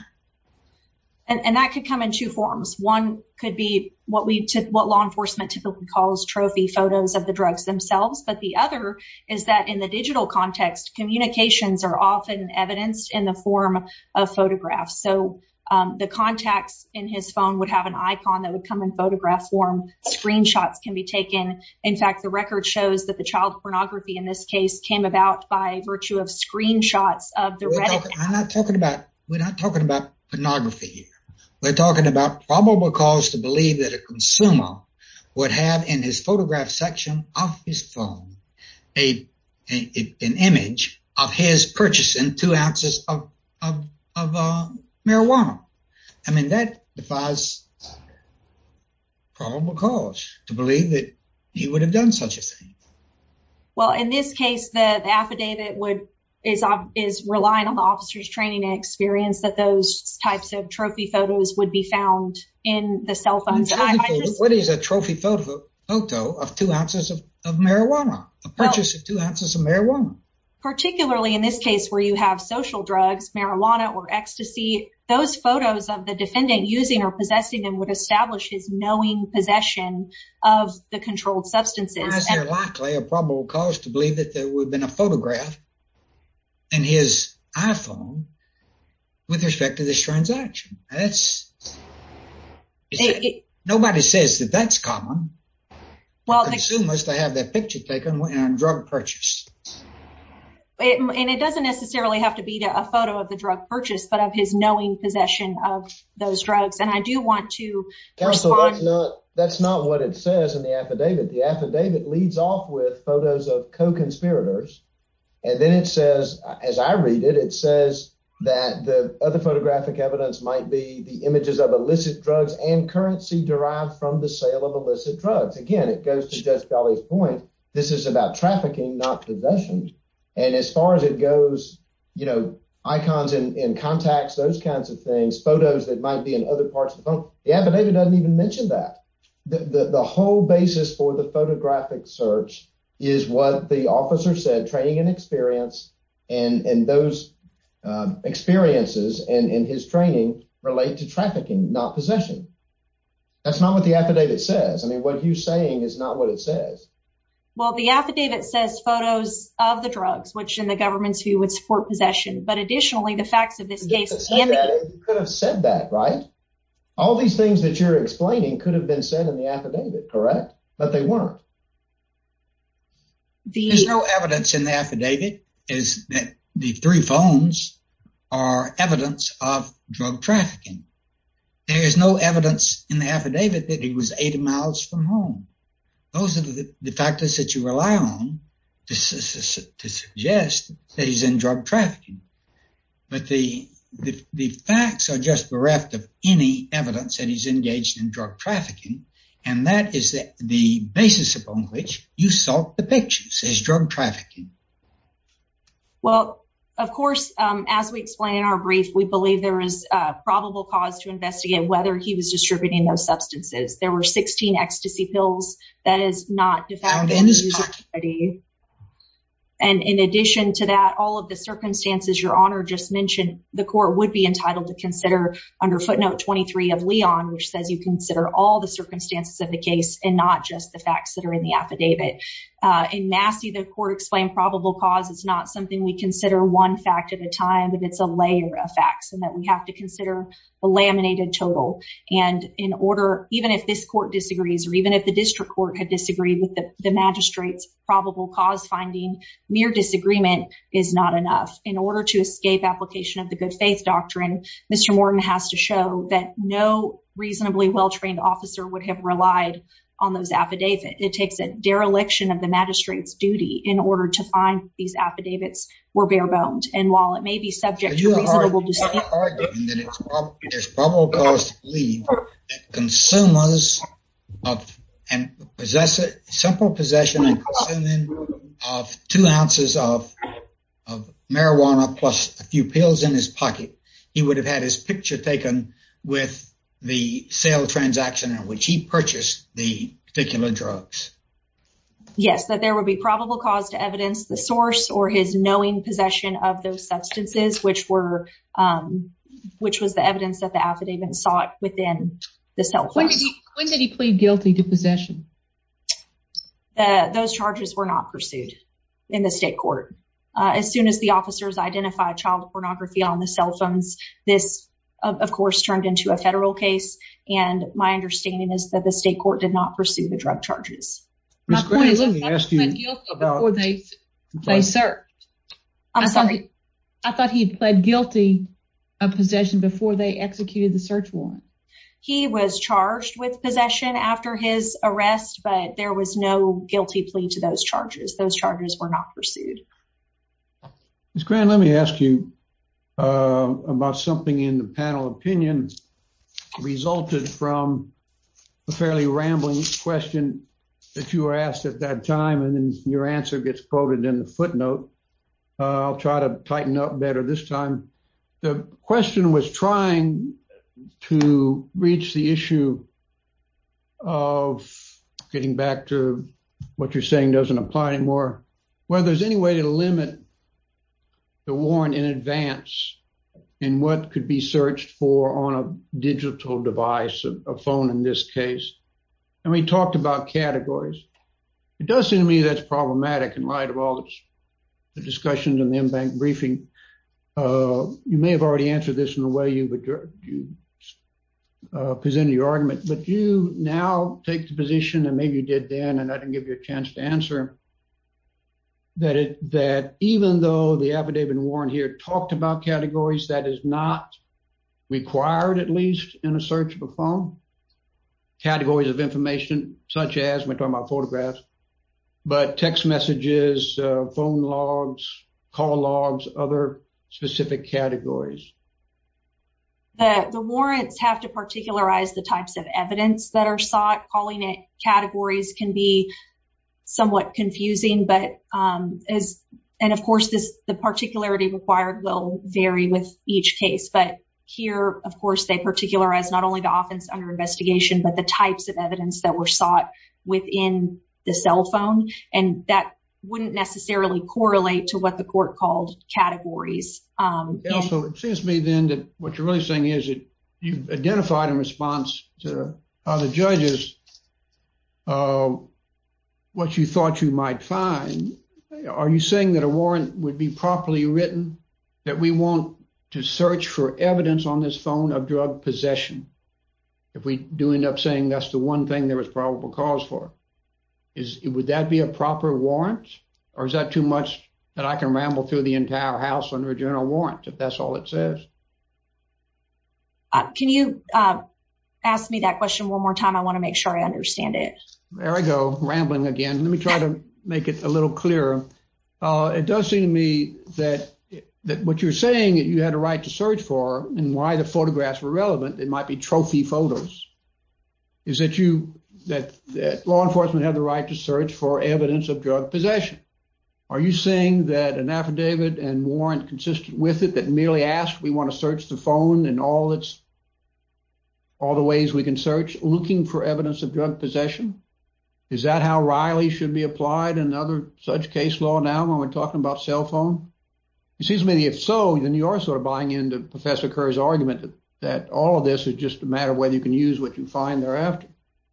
And, and that could come in two forms. One could be what we t- what law enforcement typically calls trophy photos of the drugs themselves, but the other is that in the digital context, communications are often evidenced in the form of photographs. So Um, the contacts in his phone would have an icon that would come in photograph form. Screenshots can be taken. In fact, the record shows that the child pornography in this case came about by virtue of screenshots of the we're Reddit. Talking, I'm not talking about, we're not talking about pornography here. We're talking about probable cause to believe that a consumer would have in his photograph section of his phone a, a, a an image of his purchasing two ounces of, of, of, uh, marijuana. I mean, that defies probable cause to believe that he would have done such a thing. Well, in this case, the, the affidavit would is is relying on the officer's training and experience that those types of trophy photos would be found in the cell phones. I, I just, what is a trophy photo photo of two ounces of, of marijuana? A purchase well, of two ounces of marijuana. Particularly in this case where you have social drugs, marijuana or ecstasy, those photos of the defendant using or possessing them would establish his knowing possession of the controlled substances. Why is there and, likely a probable cause to believe that there would have been a photograph in his iPhone with respect to this transaction? That's it, it, nobody says that that's common. well, consumers the, to have their picture taken in a drug purchase. It, and it doesn't necessarily have to be a photo of the drug purchase, but of his knowing possession of those drugs. And I do want to Counsel, respond. That's not, that's not what it says in the affidavit. The affidavit leads off with photos of co-conspirators. And then it says, as I read it, it says that the other photographic evidence might be the images of illicit drugs and currency derived from the sale of illicit drugs. Again, it goes to Judge Galley's point. This is about trafficking, not possession. And as far as it goes, you know, icons in, in contacts, those kinds of things, photos that might be in other parts of the phone, the affidavit doesn't even mention that. The, the, the whole basis for the photographic search is what the officer said, training and experience, and, and those uh, experiences and, and his training relate to trafficking, not possession. That's not what the affidavit says. I mean, what you're saying is not what it says. Well, the affidavit says photos of the drugs, which in the government's view would support possession. But additionally, the facts of this case can be. You could have said that, right? All these things that you're explaining could have been said in the affidavit, correct? But they weren't. The... There's no evidence in the affidavit is that the three phones are evidence of drug trafficking. There is no evidence in the affidavit that he was eighty miles from home. Those are the, the factors that you rely on to, to suggest that he's in drug trafficking. But the, the the facts are just bereft of any evidence that he's engaged in drug trafficking. And that is the, the basis upon which you sought the pictures as drug trafficking. Well, of course, um, as we explained in our brief, we believe there is uh, probable cause to investigate whether he was distributing those substances. There were sixteen ecstasy pills. That is not de facto user I D. And in addition to that, all of the circumstances Your Honor just mentioned, the court would be entitled to consider under footnote twenty-three of Leon, which says you consider all the circumstances of the case and not just the facts that are in the affidavit. Uh, in Massey, the court explained probable cause is not something we consider one fact at a time, but it's a layer of facts, and that we have to consider the laminated total. And in order, even if this court disagrees, or even if the district court had disagreed with the, the magistrate's probable cause finding, mere disagreement is not enough. In order to escape application of the good faith doctrine, Mister Morton has to show that no reasonably well-trained officer would have relied on those affidavits. It takes a dereliction of the magistrate's duty in order to find these affidavits were bare-boned. And while it may be subject to reasonable dispute, you are arguing that it's prob- there's probable cause to believe that consumers of and possess simple possession and consuming of two ounces of of marijuana plus a few pills in his pocket, he would have had his picture taken with the sale transaction in which he purchased the particular drugs. Yes, that there would be probable cause to evidence the source or his knowing possession of those substances, which were, um, which was the evidence that the affidavit sought within the cell phone. When did he, when did he plead guilty to possession? The, those charges were not pursued in the state court. Uh, as soon as the officers identified child pornography on the cell phones, this Of, of course, turned into a federal case, and my understanding is that the state court did not pursue the drug charges. My point is, he pled guilty before they they served. I'm I sorry. Thought he, I thought he pled guilty of possession before they executed the search warrant. He was charged with possession after his arrest, but there was no guilty plea to those charges. Those charges were not pursued. Miz Grand, let me ask you Uh, about something in the panel opinion resulted from a fairly rambling question that you were asked at that time, and then your answer gets quoted in the footnote. Uh, I'll try to tighten up better this time. The question was trying to reach the issue of getting back to what you're saying doesn't apply anymore, whether there's any way to limit the warrant in advance in what could be searched for on a digital device, a, a phone in this case. And we talked about categories. It does seem to me that's problematic in light of all this, the discussions in the M-Bank briefing. Uh, you may have already answered this in the way you've, you uh, presented your argument, but you now take the position, and maybe you did then, and I didn't give you a chance to answer, that it that even though the affidavit and warrant here talked about categories, that is not required, at least in a search of a phone. Categories of information, such as, we're talking about photographs, but text messages, uh, phone logs, call logs, other specific categories. The, the warrants have to particularize the types of evidence that are sought. Calling it categories can be somewhat confusing, but um, as and of course, this the particularity required will vary with each case. But here, of course, they particularize not only the offense under investigation, but the types of evidence that were sought within the cell phone, and that wouldn't necessarily correlate to what the court called categories. Um, also, it seems to me then that what you're really saying is that you've identified in response to other judges uh, what you thought you might find. Are you saying that a warrant would be properly written, that we want to search for evidence on this phone of drug possession? If we do end up saying that's the one thing there was probable cause for, is would that be a proper warrant, or is that too much that I can ramble through the entire house under a general warrant if that's all it says? Uh, can you uh, ask me that question one more time? I want to make sure I understand it. There I go, rambling again. Let me try to make it a little clearer. Uh, it does seem to me that that what you're saying that you had a right to search for, and why the photographs were relevant, it might be trophy photos, is that you that, that law enforcement have the right to search for evidence of drug possession. Are you saying that an affidavit and warrant consistent with it that merely asks we want to search the phone and all its all the ways we can search, looking for evidence of drug possession? Is that how Riley should be applied in other such case law now when we're talking about cell phone? It seems to me if so, then you are sort of buying into Professor Kerr's argument that, that all of this is just a matter of whether you can use what you find thereafter.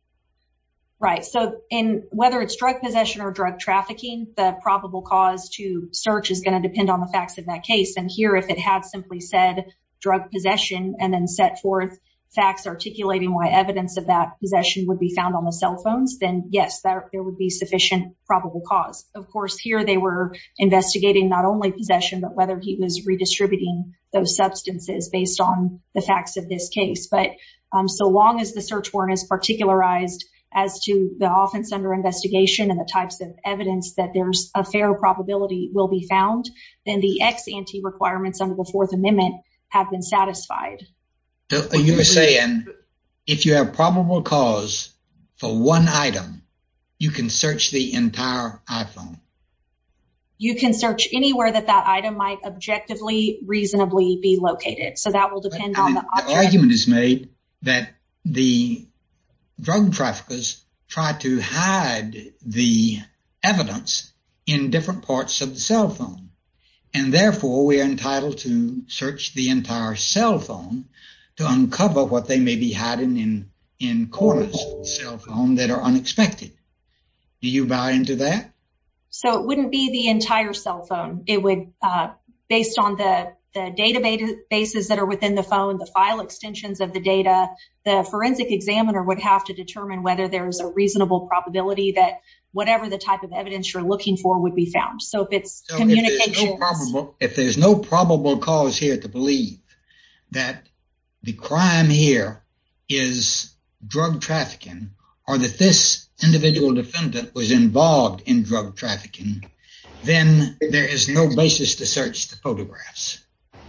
Right. So in whether it's drug possession or drug trafficking, the probable cause to search is going to depend on the facts of that case. And here, if it had simply said drug possession and then set forth facts articulating why evidence of that possession would be found on the cell phones, then yes, there, there would be sufficient probable cause. Of course, here they were investigating not only possession, but whether he was redistributing those substances based on the facts of this case. But um, so long as the search warrant is particularized as to the offense under investigation and the types of evidence that there's a fair probability will be found, then the ex ante requirements under the Fourth Amendment have been satisfied. So you were saying if you have probable cause for one item, you can search the entire iPhone. You can search anywhere that that item might objectively, reasonably be located. So that will depend on the object. The argument is made that the drug traffickers try to hide the evidence in different parts of the cell phone. And therefore, we are entitled to search the entire cell phone to uncover what they may be hiding in, in corners of the cell phone that are unexpected. Do you buy into that? So it wouldn't be the entire cell phone. It would, uh, based on the, the databases that are within the phone, the file extensions of the data, the forensic examiner would have to determine whether there's a reasonable probability that whatever the type of evidence you're looking for would be found. So if it's so communications. If there's, no probable, if there's no probable cause here to believe that the crime here is drug trafficking, or that this individual defendant was involved in drug trafficking, then there is no basis to search the photographs.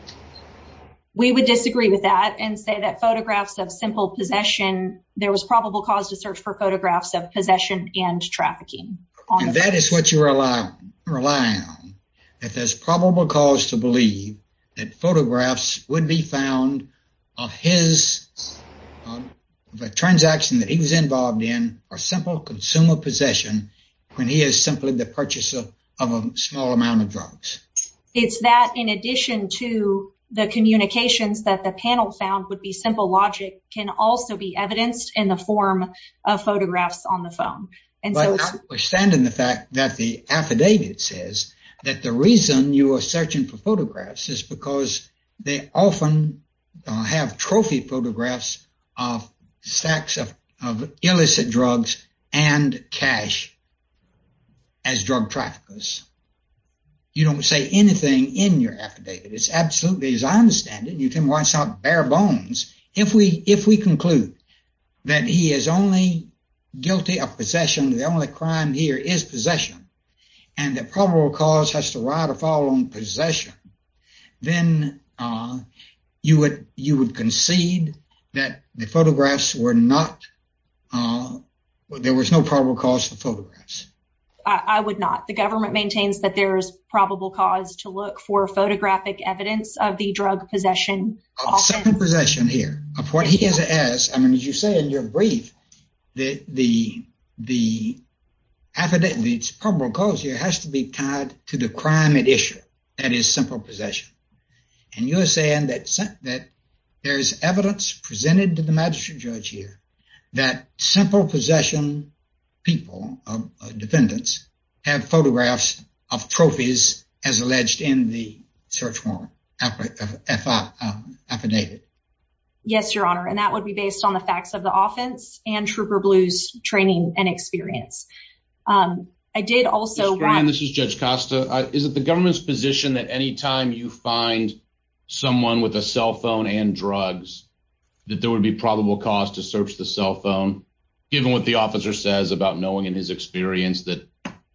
We would disagree with that and say that photographs of simple possession, there was probable cause to search for photographs of possession and trafficking. And that is what you rely on, relying on, that there's probable cause to believe that photographs would be found of his, uh, of a transaction that he was involved in, or simple consumer possession, when he is simply the purchaser of a small amount of drugs. It's that in addition to the communications that the panel found would be simple logic can also be evidenced in the form of photographs on the phone. And but so notwithstanding the fact that the affidavit says that the reason you are searching for photographs is because they often uh, have trophy photographs of stacks of, of illicit drugs and cash as drug traffickers. You don't say anything in your affidavit. It's absolutely, as I understand it, you tell me why it's not bare bones. If we if we conclude that he is only guilty of possession, the only crime here is possession, and that probable cause has to ride or fall on possession, then uh, you would you would concede that the photographs were not, uh, there was no probable cause for photographs. I, I would not. The government maintains that there is probable cause to look for photographic evidence of the drug possession. Of simple possession here, of what he has as, I mean, as you say in your brief, the the the affidavit, the probable cause here has to be tied to the crime at issue, that is simple possession. And you're saying that that there's evidence presented to the magistrate judge here that simple possession people, uh, uh, defendants, have photographs of trophies as alleged in the search warrant affidavit. Yes, Your Honor, and that would be based on the facts of the offense and Trooper Blue's training and experience. Um, I did also want... Grant, this is Judge Costa. Uh, is it the government's position that any time you find someone with a cell phone and drugs, that there would be probable cause to search the cell phone, given what the officer says about knowing in his experience that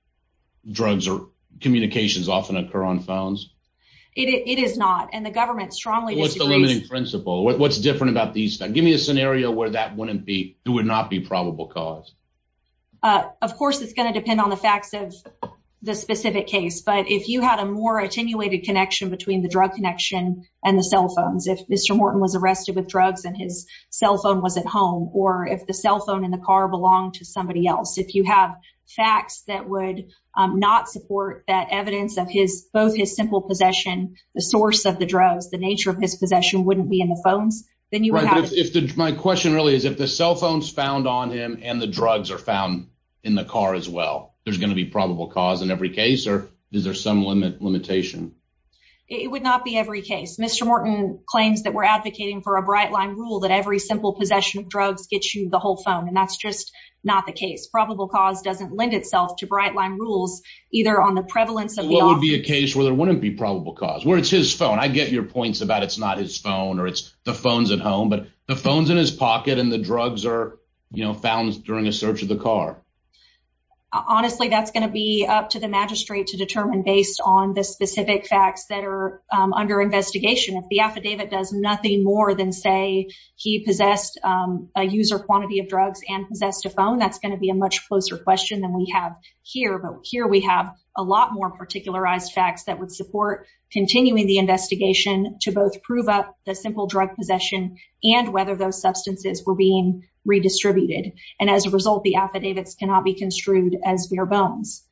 drugs or communications often occur on phones? It, it is not, and the government strongly What's disagrees. the limiting principle? What, what's different about these things? Give me a scenario where that wouldn't be, there would not be probable cause. Uh, of course, it's going to depend on the facts of the specific case, but if you had a more attenuated connection between the drug connection and the cell phones, if Mister Morton was arrested with drugs and his cell phone was at home, or if the cell phone in the car belonged to somebody else, if you have facts that would um, not support that evidence of his, both his simple possession, the source of the drugs, the nature of his possession wouldn't be in the phones, then you would right, have. But if, if the, my question really is if the cell phone's found on him and the drugs are found in the car as well, there's going to be probable cause in every case, or is there some limit limitation? It would not be every case. Mister Morton claims that we're advocating for a bright line rule that every simple possession of drugs gets you the whole phone, and that's just not the case. Probable cause doesn't lend itself to bright line rules, either on the prevalence of the What would be a case where there wouldn't be probable cause, where it's his phone? I get your points about it's not his phone or it's the phone's at home, but the phone's in his pocket and the drugs are, you know, found during a search of the car. Honestly, that's going to be up to the magistrate to determine based on the specific facts that are um, under investigation. If the affidavit does nothing more than say he possessed um, a user quantity of drugs and possessed a phone, that's going to be a much closer question than we have here. But here we have a lot more particularized facts that would support continuing the investigation to both prove up the simple drug possession and whether those substances were being redistributed. And as a result, the affidavits cannot be construed as bare bones.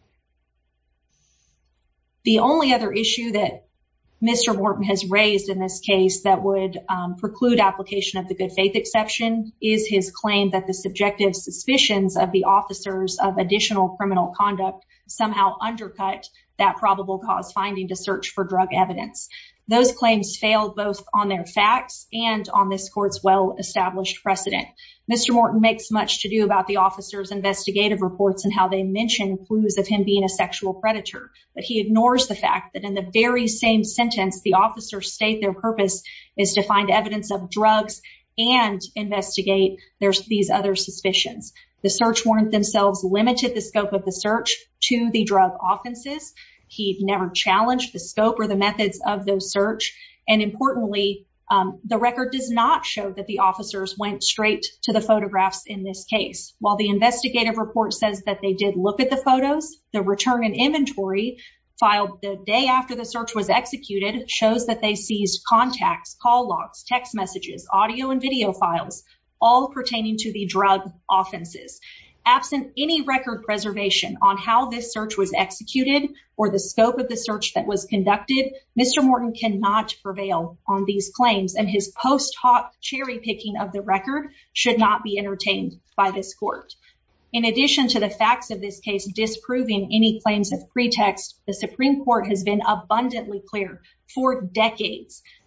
The only other issue that Mister Morton has raised in this case that would um, preclude application of the good faith exception is his claim that the subjective suspicions of the officers of additional criminal conduct somehow undercut that probable cause finding to search for drug evidence. Those claims failed both on their facts and on this court's well-established precedent. Mister Morton makes much to do about the officers' investigative reports and how they mention clues of him being a sexual predator, but he ignores the fact that in the very same sentence, the officers state their purpose is to find evidence of drugs and investigate there's these other suspicions. The search warrant themselves limited the scope of the search to the drug offenses. He never challenged the scope or the methods of those search. And importantly, um, the record does not show that the officers went straight to the photographs in this case. While the investigative report says that they did look at the photos, the return and inventory filed the day after the search was executed shows that they seized contacts, call logs, text messages, audio and video files, all pertaining to the drug offenses. Absent any record preservation on how this search was executed or the scope of the search that was conducted, Mister Morton cannot prevail on these claims, and his post hoc cherry picking of the record should not be entertained by this court. In addition to the facts of this case disproving any claims of pretext, the Supreme Court has been abundantly clear for decades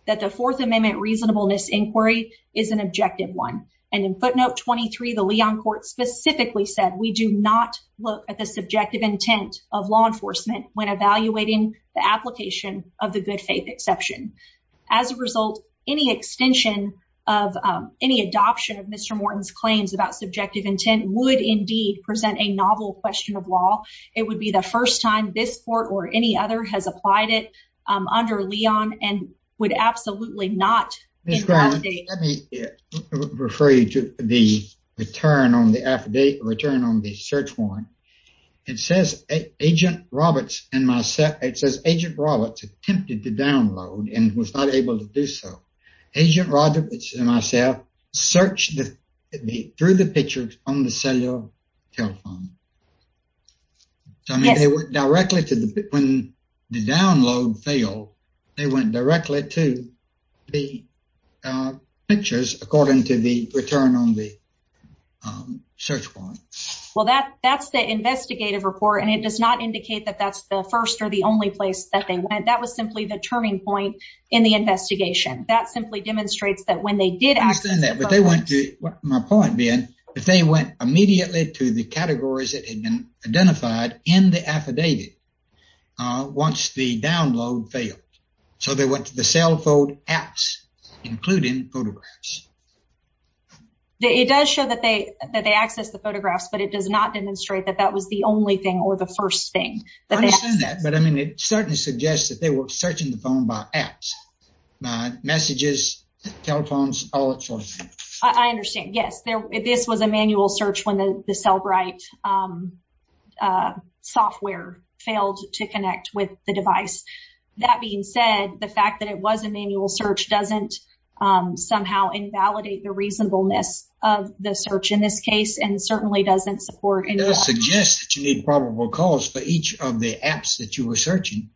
that the Fourth Amendment reasonableness inquiry is an objective one. And in footnote twenty-three, the Leon court specifically said we do not look at the subjective intent of law enforcement when evaluating the application of the good faith exception. As a result, any extension of um, any adoption of Mister Morton's claims about subjective intent would indeed present a novel question of law. It would be the first time this court or any other has applied it um, under Leon and would absolutely not Miz Grant, let me refer you to the return on the affidavit, return on the search warrant. It says Agent Roberts and myself, it says Agent Roberts attempted to download and was not able to do so. Agent Roberts and myself searched the, the through the pictures on the cellular telephone. So, I mean, yes. They went directly to the, when the download failed, they went directly to the uh, pictures according to the return on the um, search warrant. Well, that that's the investigative report, and it does not indicate that that's the first or the only place that they went. That was simply the turning point in the investigation. That simply demonstrates that when they did I understand that, but they went to, my point being, if they went immediately to the categories that had been identified in the affidavit uh, once the download failed. So they went to the cell phone apps, including photographs. It does show that they that they accessed the photographs, but it does not demonstrate that that was the only thing or the first thing. That I understand that, but I mean, it certainly suggests that they were searching the phone by apps, by messages, telephones, all that sort of thing. I, I understand. Yes, there. This was a manual search when the the Cellbrite um, uh, software failed to connect with the device. That being said, the fact that it was a manual search doesn't um, somehow invalidate the reasonableness of the search in this case, and certainly doesn't support any. It does suggest that you need probable cause for each of the apps that you were searching.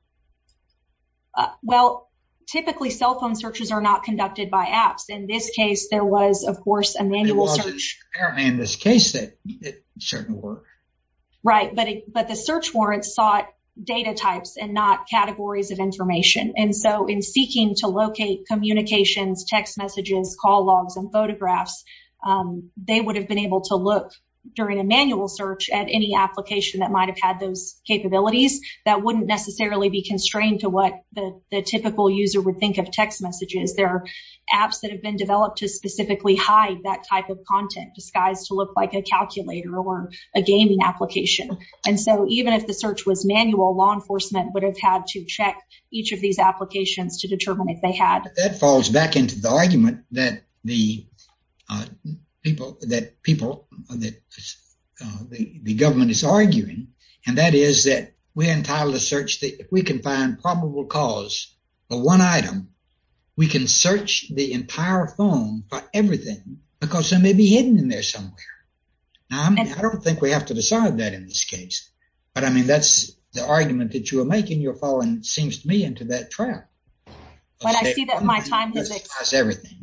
Uh, well, typically cell phone searches are not conducted by apps. In this case, there was, of course, a manual search. Apparently, in this case, that it certainly were. Right, but it, but the search warrant sought data types and not categories of information. And so in seeking to locate communications, text messages, call logs, and photographs, um, they would have been able to look during a manual search at any application that might have had those capabilities that wouldn't necessarily be constrained to what the, the typical user would think of text messages. There are apps that have been developed to specifically hide that type of content, disguised to look like a calculator or a gaming application. And so even if the search was manual, law enforcement would have had to check each of these applications to determine if they had. That falls back into the argument that the uh, people that people that uh, the, the government is arguing, and that is that we're entitled to search the, if we can find probable cause for one item, we can search the entire phone for everything because they may be hidden in there somewhere. Now, I'm, I don't think we have to decide that in this case, but I mean, that's the argument that you are making. You're falling, it seems to me, into that trap. But I see that my time has expired. Everything.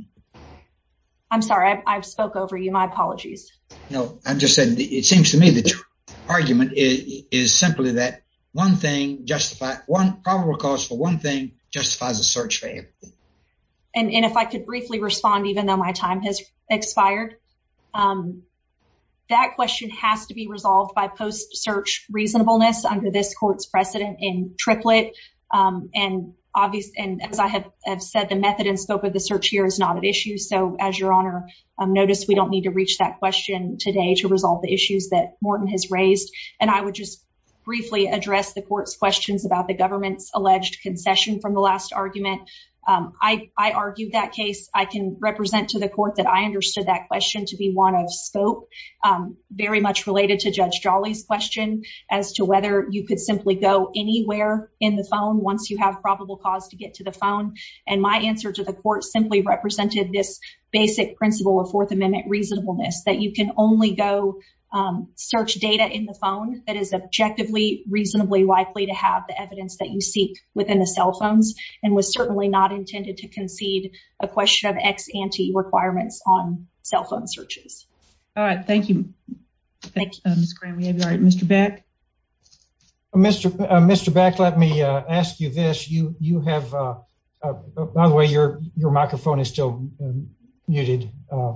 I'm sorry, I, I've spoke over you. My apologies. No, I'm just saying it seems to me that your argument is, is simply that one thing justify one probable cause for one thing justifies a search for everything. And, and if I could briefly respond, even though my time has expired, um, that question has to be resolved by post-search reasonableness under this court's precedent in Triplet. Um, and obvious, and as I have, have said, the method and scope of the search here is not at issue. So as Your Honor um, noticed, we don't need to reach that question today to resolve the issues that Morton has raised. And I would just briefly address the court's questions about the government's alleged concession from the last argument. Um, I, I argued that case. I can represent to the court that I understood that question to be one of scope, um, very much related to Judge Jolly's question as to whether you could simply go anywhere in the phone once you have probable cause to get to the phone. And my answer to the court simply represented this basic principle of Fourth Amendment reasonableness, that you can only go Um, search data in the phone that is objectively reasonably likely to have the evidence that you seek within the cell phones, and was certainly not intended to concede a question of ex ante requirements on cell phone searches. All right. Thank you. Thank you. Uh, Miz Graham, we have you. All right. Mister Beck. Mister Uh, Mister Beck, let me uh, ask you this. You, you have uh, uh, by the way, your your microphone is still um, muted. Uh,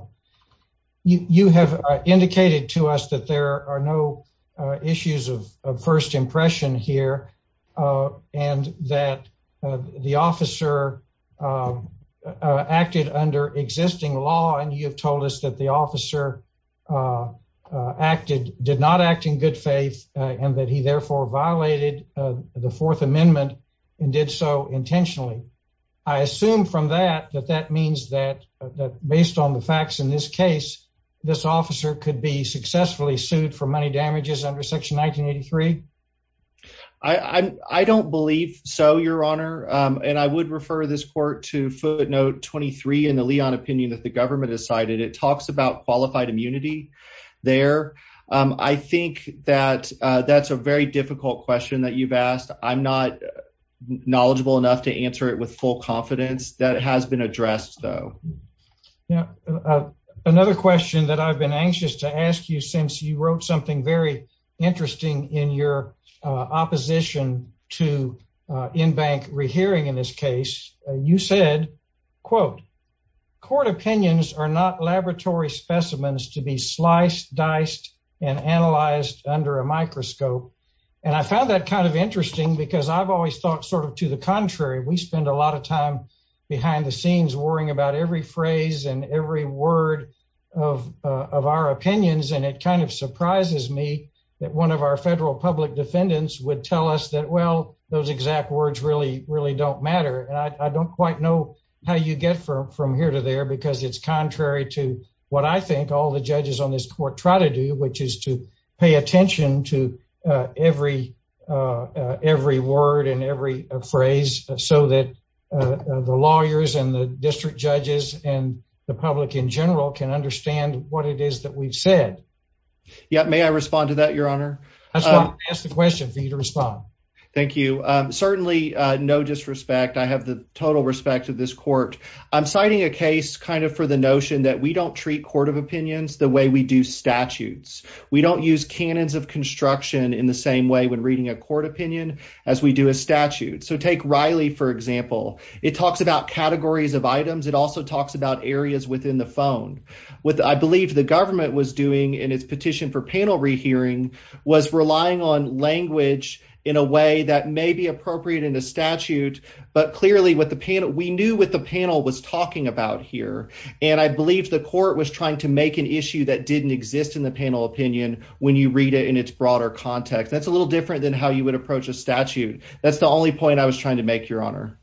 you you have uh, indicated to us that there are no uh, issues of, of first impression here, uh, and that uh, the officer uh, uh, acted under existing law, and you have told us that the officer uh, uh, acted did not act in good faith, uh, and that he therefore violated uh, the Fourth Amendment and did so intentionally. I assume from that that that means that uh, that based on the facts in this case, this officer could be successfully sued for money damages under Section nineteen eighty-three. I, I I don't believe so, Your Honor, um, and I would refer this court to footnote twenty-three in the Leon opinion that the government has cited. It talks about qualified immunity there. Um, I think that uh, that's a very difficult question that you've asked. I'm not knowledgeable enough to answer it with full confidence. That has been addressed, though. Yeah. Uh, another question that I've been anxious to ask you, since you wrote something very interesting in your uh, opposition to uh, in-bank rehearing in this case, uh, you said, quote, "Court opinions are not laboratory specimens to be sliced, diced, and analyzed under a microscope." And I found that kind of interesting because I've always thought sort of to the contrary. We spend a lot of time behind the scenes worrying about every phrase and every word of uh, of our opinions, and it kind of surprises me that one of our federal public defendants would tell us that, well, those exact words really, really don't matter. And I, I don't quite know how you get from, from here to there, because it's contrary to what I think all the judges on this court try to do, which is to pay attention to uh, every uh, uh, every word and every uh, phrase, so that uh, uh, the lawyers and the district judges and the public in general can understand what it is that we've said. Yeah, may I respond to that, Your Honor? That's why um, I asked the question, for you to respond. Thank you. Um, certainly, uh, no disrespect. I have the total respect of this court. I'm citing a case kind of for the notion that we don't treat court of opinions the way we do statutes. We don't use canons of construction in the same way when reading a court opinion as we do a statute. So take Riley, for example. It talks about categories of items. It also talks about areas within the phone. What I believe the government was doing in its petition for panel rehearing was relying on language in a way that may be appropriate in a statute, but clearly what the panel, we knew what the panel was talking about here. And I believe the court was trying to make an issue that didn't exist in the panel opinion when you read it in its broader context. That's a little different than how you would approach a statute. That's the only point I was trying to make, Your Honor.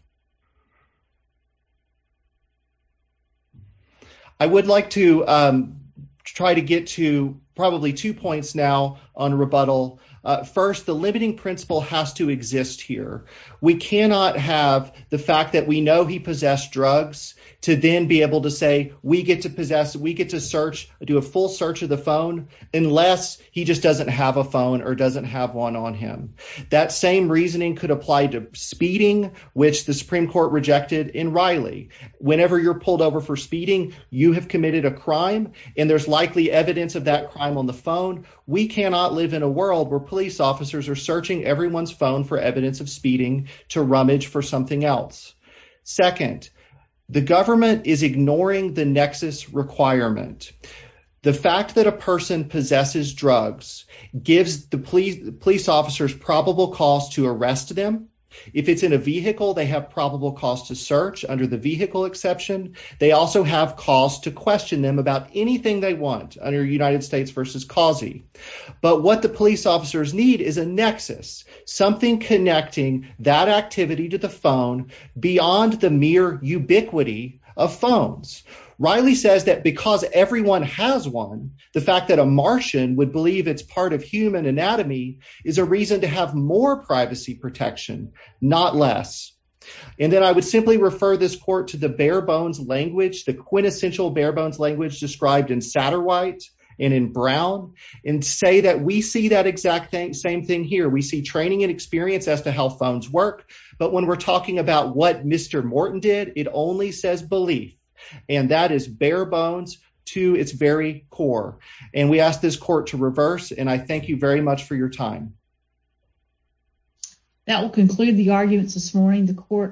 I would like to um, try to get to probably two points now on rebuttal. Uh, first, the limiting principle has to exist here. We cannot have the fact that we know he possessed drugs to then be able to say we get to possess, we get to search, do a full search of the phone unless he just doesn't have a phone or doesn't have one on him. That same reasoning could apply to speeding, which the Supreme Court rejected in Riley. Whenever you're pulled over for speeding, you have committed a crime, and there's likely evidence of that crime on the phone. We cannot live in a world where police officers are searching everyone's phone for evidence of speeding to rummage for something else. Second, the government is ignoring the nexus requirement. The fact that a person possesses drugs gives the police, the police officers probable cause to arrest them. If it's in a vehicle, they have probable cause to search under the vehicle exception. They also have cause to question them about anything they want under United States versus Causey. But what the police officers need is a nexus, something connecting that activity to the phone beyond the mere ubiquity of phones. Riley says that because everyone has one, the fact that a Martian would believe it's part of human anatomy is a reason to have more privacy protection, not less. And then I would simply refer this court to the bare bones language, the quintessential bare bones language described in Satterwhite and in Brown, and say that we see that exact thing, same thing here. We see training and experience as to how phones work. But when we're talking about what Mister Morton did, it only says belief. And that is bare bones to its very core. And we ask this court to reverse, and I thank you very much for your time. That will conclude the arguments this morning. The court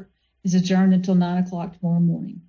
is adjourned until nine o'clock tomorrow morning.